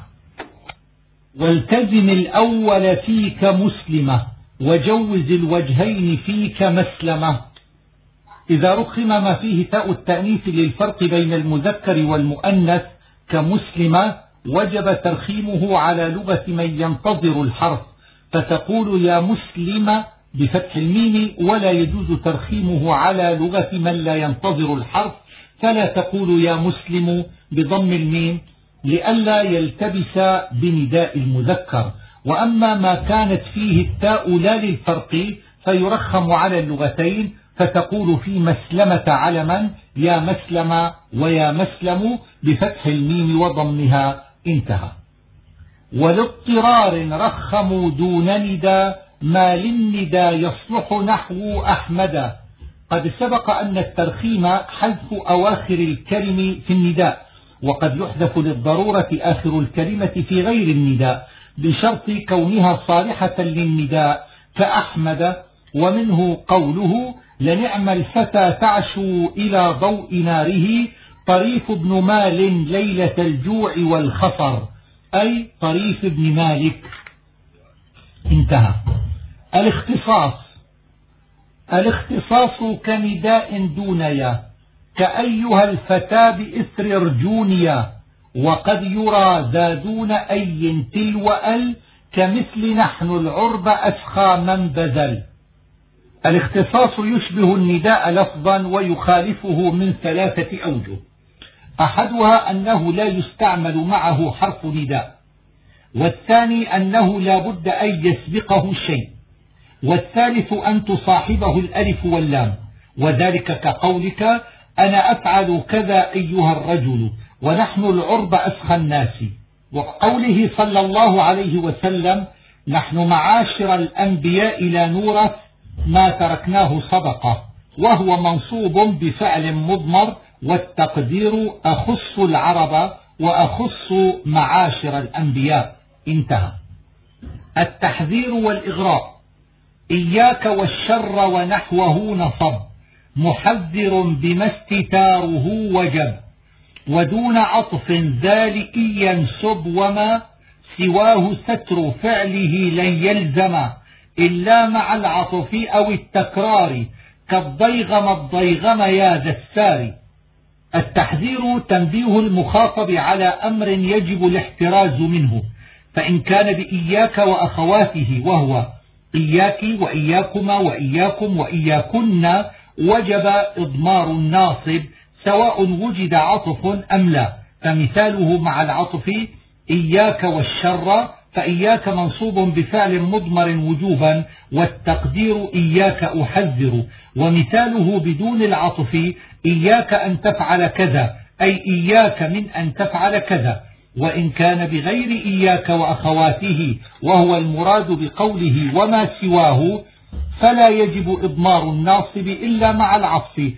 Speaker 1: والتزم الأول فيك مسلمة، وجوز الوجهين فيك مسلمة. إذا رخم ما فيه تاء التأنيث للفرق بين المذكر والمؤنث كمسلمة وجب ترخيمه على لغة من ينتظر الحرف، فتقول يا مسلمة بفتح الميم، ولا يجوز ترخيمه على لغة من لا ينتظر الحرف، فلا تقول يا مسلم بضم الميم لئلا يلتبس بنداء المذكر. وأما ما كانت فيه التاء لا للفرق فيرخم على اللغتين، فتقول في مسلمة علما يا مسلم ويا مسلم بفتح الميم وضمها. انتهى. ولاضطرار رخموا دون ندى ما للندى يصلح نحو أحمد. قد سبق أن الترخيم حذف أواخر الكلم في النداء، وقد يحذف للضرورة آخر الكلمة في غير النداء بشرط كونها صالحة للنداء كأحمد. ومنه قوله لنعم الفتى تعشو إلى ضوء ناره طريف بن مال ليلة الجوع والخطر، أي طريف بن مالك. انتهى. الاختصاص الاختصاص كنداء دونيا، كأيها الفتى بإثر ارجونيا، وقد يرى ذا دون أي تلو ال، كمثل نحن العرب أسخى من بذل. الاختصاص يشبه النداء لفظا ويخالفه من ثلاثة أوجه. أحدها أنه لا يستعمل معه حرف نداء، والثاني أنه لا بد أن يسبقه شيء، والثالث أن تصاحبه الألف واللام، وذلك كقولك أنا أفعل كذا أيها الرجل، ونحن العرب أسخى الناس، وقوله صلى الله عليه وسلم نحن معاشر الأنبياء لا نورث ما تركناه صدقة، وهو منصوب بفعل مضمر، والتقدير أخص العرب وأخص معاشر الأنبياء. انتهى. التحذير والإغراء: إياك والشر ونحوه نصب، محذر بما استتاره وجب، ودون عطف ذلك ينسب، وما سواه ستر فعله لن يلزم إلا مع العطف أو التكرار، كالضيغم الضيغم يا ذا السار. التحذير تنبيه المخاطب على أمر يجب الاحتراز منه، فإن كان بإياك وأخواته وهو إياك وإياكما وإياكم وإياكن وجب إضمار الناصب سواء وجد عطف أم لا، فمثاله مع العطف إياك والشر، فإياك منصوب بفعل مضمر وجوبا، والتقدير إياك أحذر. ومثاله بدون العطف إياك أن تفعل كذا، أي إياك من أن تفعل كذا. وإن كان بغير إياك وأخواته وهو المراد بقوله وما سواه، فلا يجب إضمار الناصب إلا مع العطف،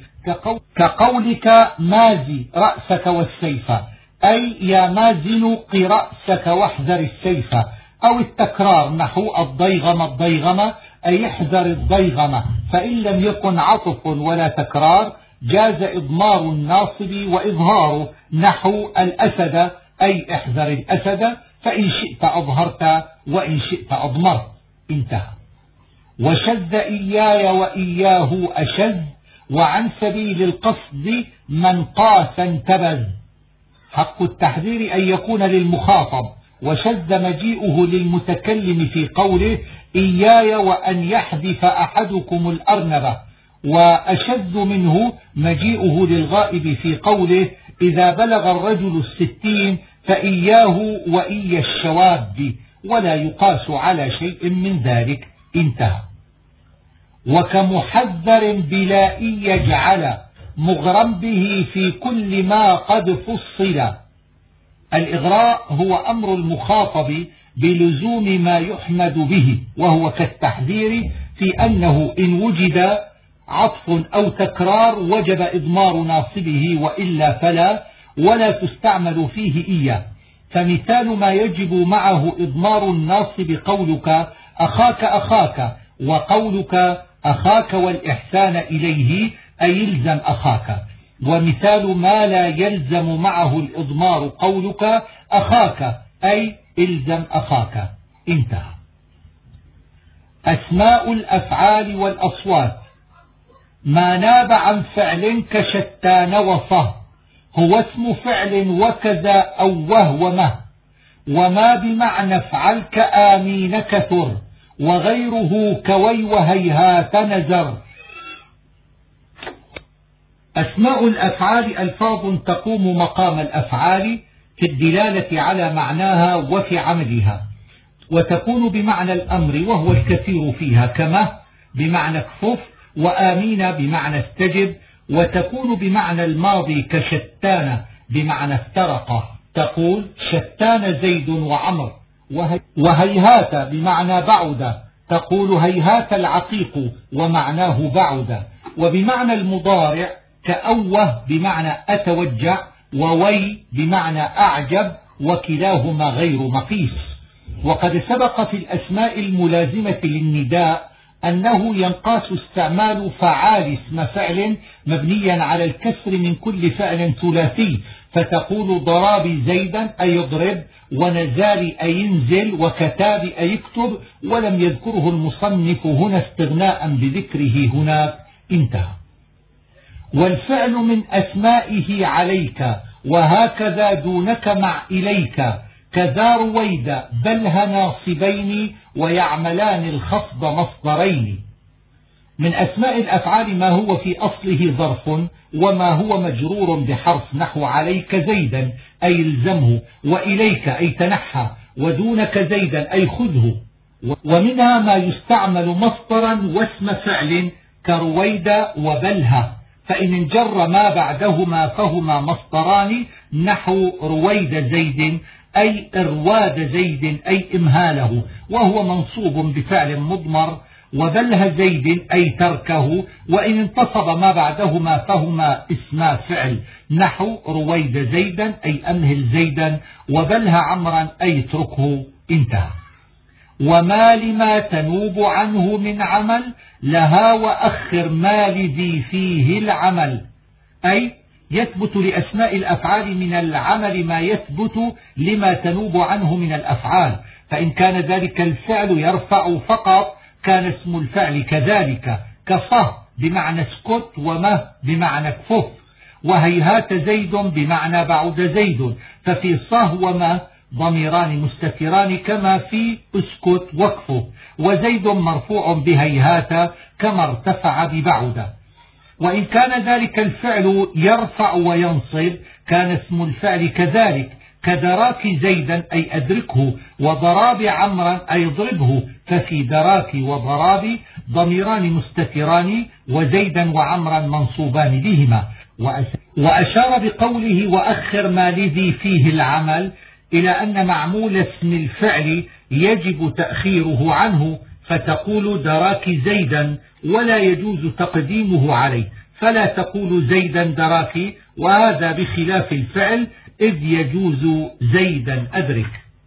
Speaker 1: كقولك مازي رأسك والسيف، أي يا مازن قي رأسك واحذر السيف. أو التكرار نحو الضيغم الضيغم، أي احذر الضيغم، فإن لم يكن عطف ولا تكرار جاز إضمار الناصب وإظهاره، نحو الأسد أي احذر الأسد، فإن شئت أظهرت وإن شئت أضمرت. انتهى. وشذ إياي وإياه أشذ، وعن سبيل القصد من قاس انتبذ. حق التحذير أن يكون للمخاطب، وشذ مجيئه للمتكلم في قوله إياي وأن يحذف أحدكم الأرنبة، وأشذ منه مجيئه للغائب في قوله إذا بلغ الرجل الستين فإياه وإيا الشواب، ولا يقاس على شيء من ذلك. انتهى. وكمحذر بلا إن يجعل، مغرم به في كل ما قد فصل. الإغراء هو أمر المخاطب بلزوم ما يحمد به، وهو كالتحذير في أنه إن وجد عطف أو تكرار وجب إضمار ناصبه، وإلا فلا، ولا تستعمل فيه إياه. فمثال ما يجب معه إضمار الناصب قولك أخاك أخاك، وقولك أخاك والإحسان إليه أي يلزم أخاك. ومثال ما لا يلزم معه الإضمار قولك أخاك أي إلزم أخاك. انتهى. أسماء الأفعال والأصوات: ما ناب عن فعل كشتان وصه، هو اسم فعل وكذا أو وهو مه، وما بمعنى افعل كآمين كثر، وغيره كوي وهيهات نزر. أسماء الأفعال ألفاظ تقوم مقام الأفعال في الدلالة على معناها وفي عملها، وتكون بمعنى الأمر وهو الكثير فيها، كما بمعنى اكفف، وآمين بمعنى استجب، وتكون بمعنى الماضي كشتان بمعنى افترق، تقول شتان زيد وعمر. وهيهات بمعنى بعد، تقول هيهات العقيق ومعناه بعد. وبمعنى المضارع كأوه بمعنى أتوجع، ووي بمعنى أعجب، وكلاهما غير مقيس. وقد سبق في الأسماء الملازمة للنداء أنه ينقاس استعمال فعال اسم فعل مبنيا على الكسر من كل فعل ثلاثي، فتقول ضراب زيدا أي يضرب، ونزال أي ينزل، وكتاب أي يكتب، ولم يذكره المصنف هنا استغناء بذكره هناك. انتهى. والفعل من أسمائه عليك، وهكذا دونك مع إليك، كذا رويد بلها ناصبين، ويعملان الخفض مصدرين. من أسماء الأفعال ما هو في أصله ظرف، وما هو مجرور بحرف، نحو عليك زيدا أي الزمه، وإليك أي تنحى، ودونك زيدا أي خذه. ومنها ما يستعمل مصدرا واسم فعل كرويد وبلها، فإن انجر ما بعدهما فهما مصدران، نحو رويد زيد أي إرواد زيد أي إمهاله، وهو منصوب بفعل مضمر، وبلها زيد أي تركه، وإن انتصب ما بعدهما فهما اسما فعل، نحو رويد زيدا أي أمهل زيدا، وبلها عمرا أي اتركه. انتهى. وما لما تنوب عنه من عمل، لها وأخر ما لذي فيه العمل، أي يثبت لأسماء الأفعال من العمل ما يثبت لما تنوب عنه من الأفعال، فإن كان ذلك الفعل يرفع فقط كان اسم الفعل كذلك، كصه بمعنى اسكت، ومه بمعنى كفف، وهيهات زيد بمعنى بعد زيد، ففي صه ومه ضميران مستتران كما في اسكت وكفف، وزيد مرفوع بهيهات كما ارتفع ببعد. وإن كان ذلك الفعل يرفع وينصب كان اسم الفعل كذلك، كدراك زيدا أي أدركه، وضراب عمرا أي اضربه، ففي دراك وضراب ضميران مستتران، وزيدا وعمرا منصوبان بهما. وأشار بقوله وأخر ما لذي فيه العمل إلى أن معمول اسم الفعل يجب تأخيره عنه، فتقول دراك زيدا ولا يجوز تقديمه عليه، فلا تقول زيدا دراك، وهذا بخلاف الفعل إذ يجوز زيدا أدرك.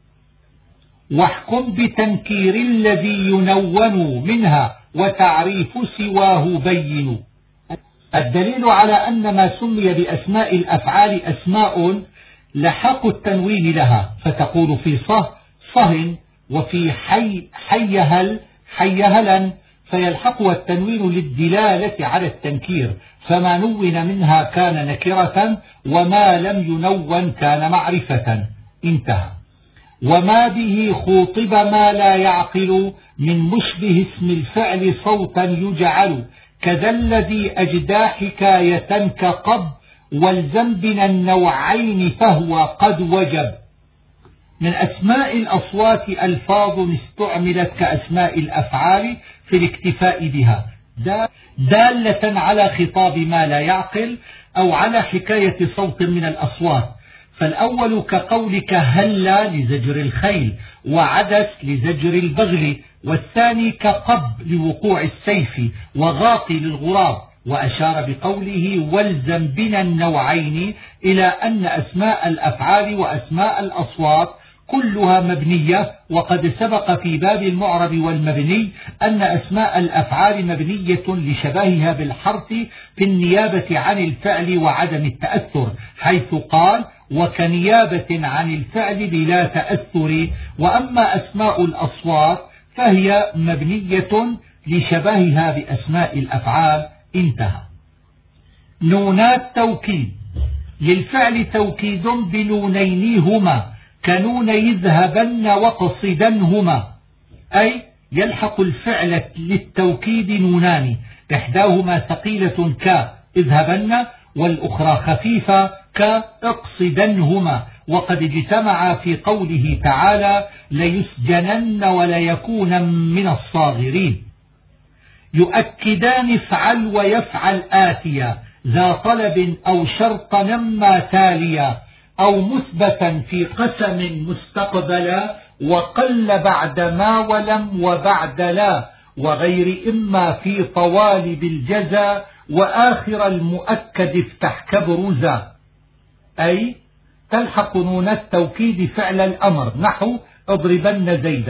Speaker 1: واحكم بتنكير الذي ينون منها، وتعريف سواه بين. الدليل على أن ما سمي بأسماء الأفعال أسماء لحق التنوين لها، فتقول في صه صه، وفي حي حيهل حيهلا، فيلحقها التنوين للدلالة على التنكير، فما نون منها كان نكرة، وما لم ينون كان معرفة. انتهى. وما به خوطب ما لا يعقل، من مشبه اسم الفعل صوتا يجعل، كذا الذي أجدى حكاية كقب، والزم بنا النوعين فهو قد وجب. من أسماء الأصوات ألفاظ استعملت كأسماء الأفعال في الاكتفاء بها، دالة على خطاب ما لا يعقل أو على حكاية صوت من الأصوات. فالأول كقولك هلا لزجر الخيل، وعدس لزجر البغل، والثاني كقب لوقوع السيف، وغاطي للغراب. وأشار بقوله والزم بنا النوعين إلى أن أسماء الأفعال وأسماء الأصوات كلها مبنية، وقد سبق في باب المعرب والمبني أن أسماء الأفعال مبنية لشبهها بالحرف في النيابة عن الفعل وعدم التأثر، حيث قال وكنيابة عن الفعل بلا تأثر. وأما أسماء الأصوات فهي مبنية لشبهها بأسماء الأفعال. انتهى. نونات توكيد. للفعل توكيد بنونين هما، كنون يذهبن وقصدنهما، أي يلحق الفعل للتوكيد نونان، إحداهما ثقيلة كاذهبن، والأخرى خفيفة كاقصدنهما، وقد اجتمع في قوله تعالى ليسجنن وليكون من الصاغرين. يؤكدان افعل ويفعل آتيا، ذا طلب أو شرطا نما تاليا، أو مثبتا في قسم مستقبلا، وقل بعد ما ولم وبعد لا، وغير إما في طوال بالجزا، وآخر المؤكد افتح كبرزا. أي تلحق نون التوكيد فعل الأمر، نحو اضربن زيدا،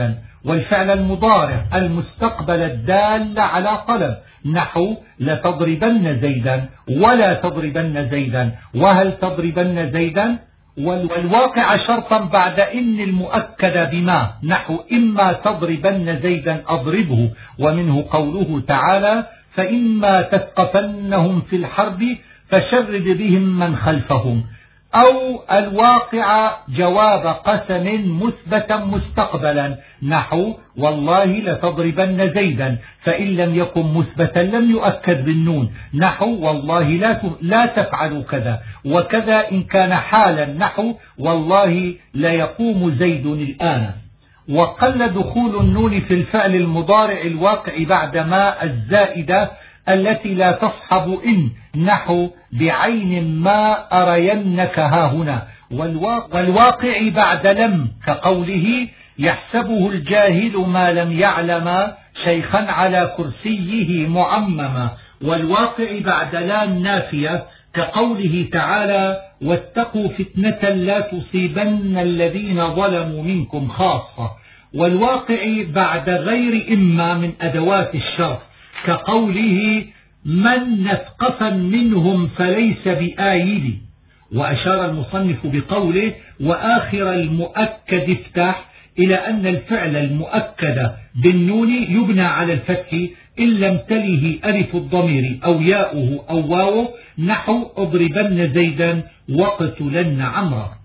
Speaker 1: والفعل المضارع المستقبل الدال على طلب نحو لتضربن زيدا ولا تضربن زيدا وهل تضربن زيدا. والواقع شرطا بعد إن المؤكد بما نحو إما تضربن زيدا أضربه، ومنه قوله تعالى فإما تثقفنهم في الحرب فشرد بهم من خلفهم. أو الواقع جواب قسم مثبتا مستقبلا نحو والله لتضربن زيدا، فإن لم يكن مثبتا لم يؤكد بالنون نحو والله لا لا تفعل كذا، وكذا إن كان حالا نحو والله لا يقوم زيد الآن. وقل دخول النون في الفعل المضارع الواقع بعد ما الزائدة التي لا تصحب إن نحو بعين ما أرينك هاهنا، والواقع بعد لم كقوله يحسبه الجاهل ما لم يعلم شيخا على كرسيه معمما، والواقع بعد لام نافية كقوله تعالى واتقوا فتنة لا تصيبن الذين ظلموا منكم خاصة، والواقع بعد غير إما من أدوات الشرط كقوله من نثقفا منهم فليس بآيد. وأشار المصنف بقوله وآخر المؤكد افتح إلى أن الفعل المؤكد بالنون يبنى على الفتح إن لم تله ألف الضمير أو ياؤه أو واوه نحو اضربن زيدا واقتلن عمرا.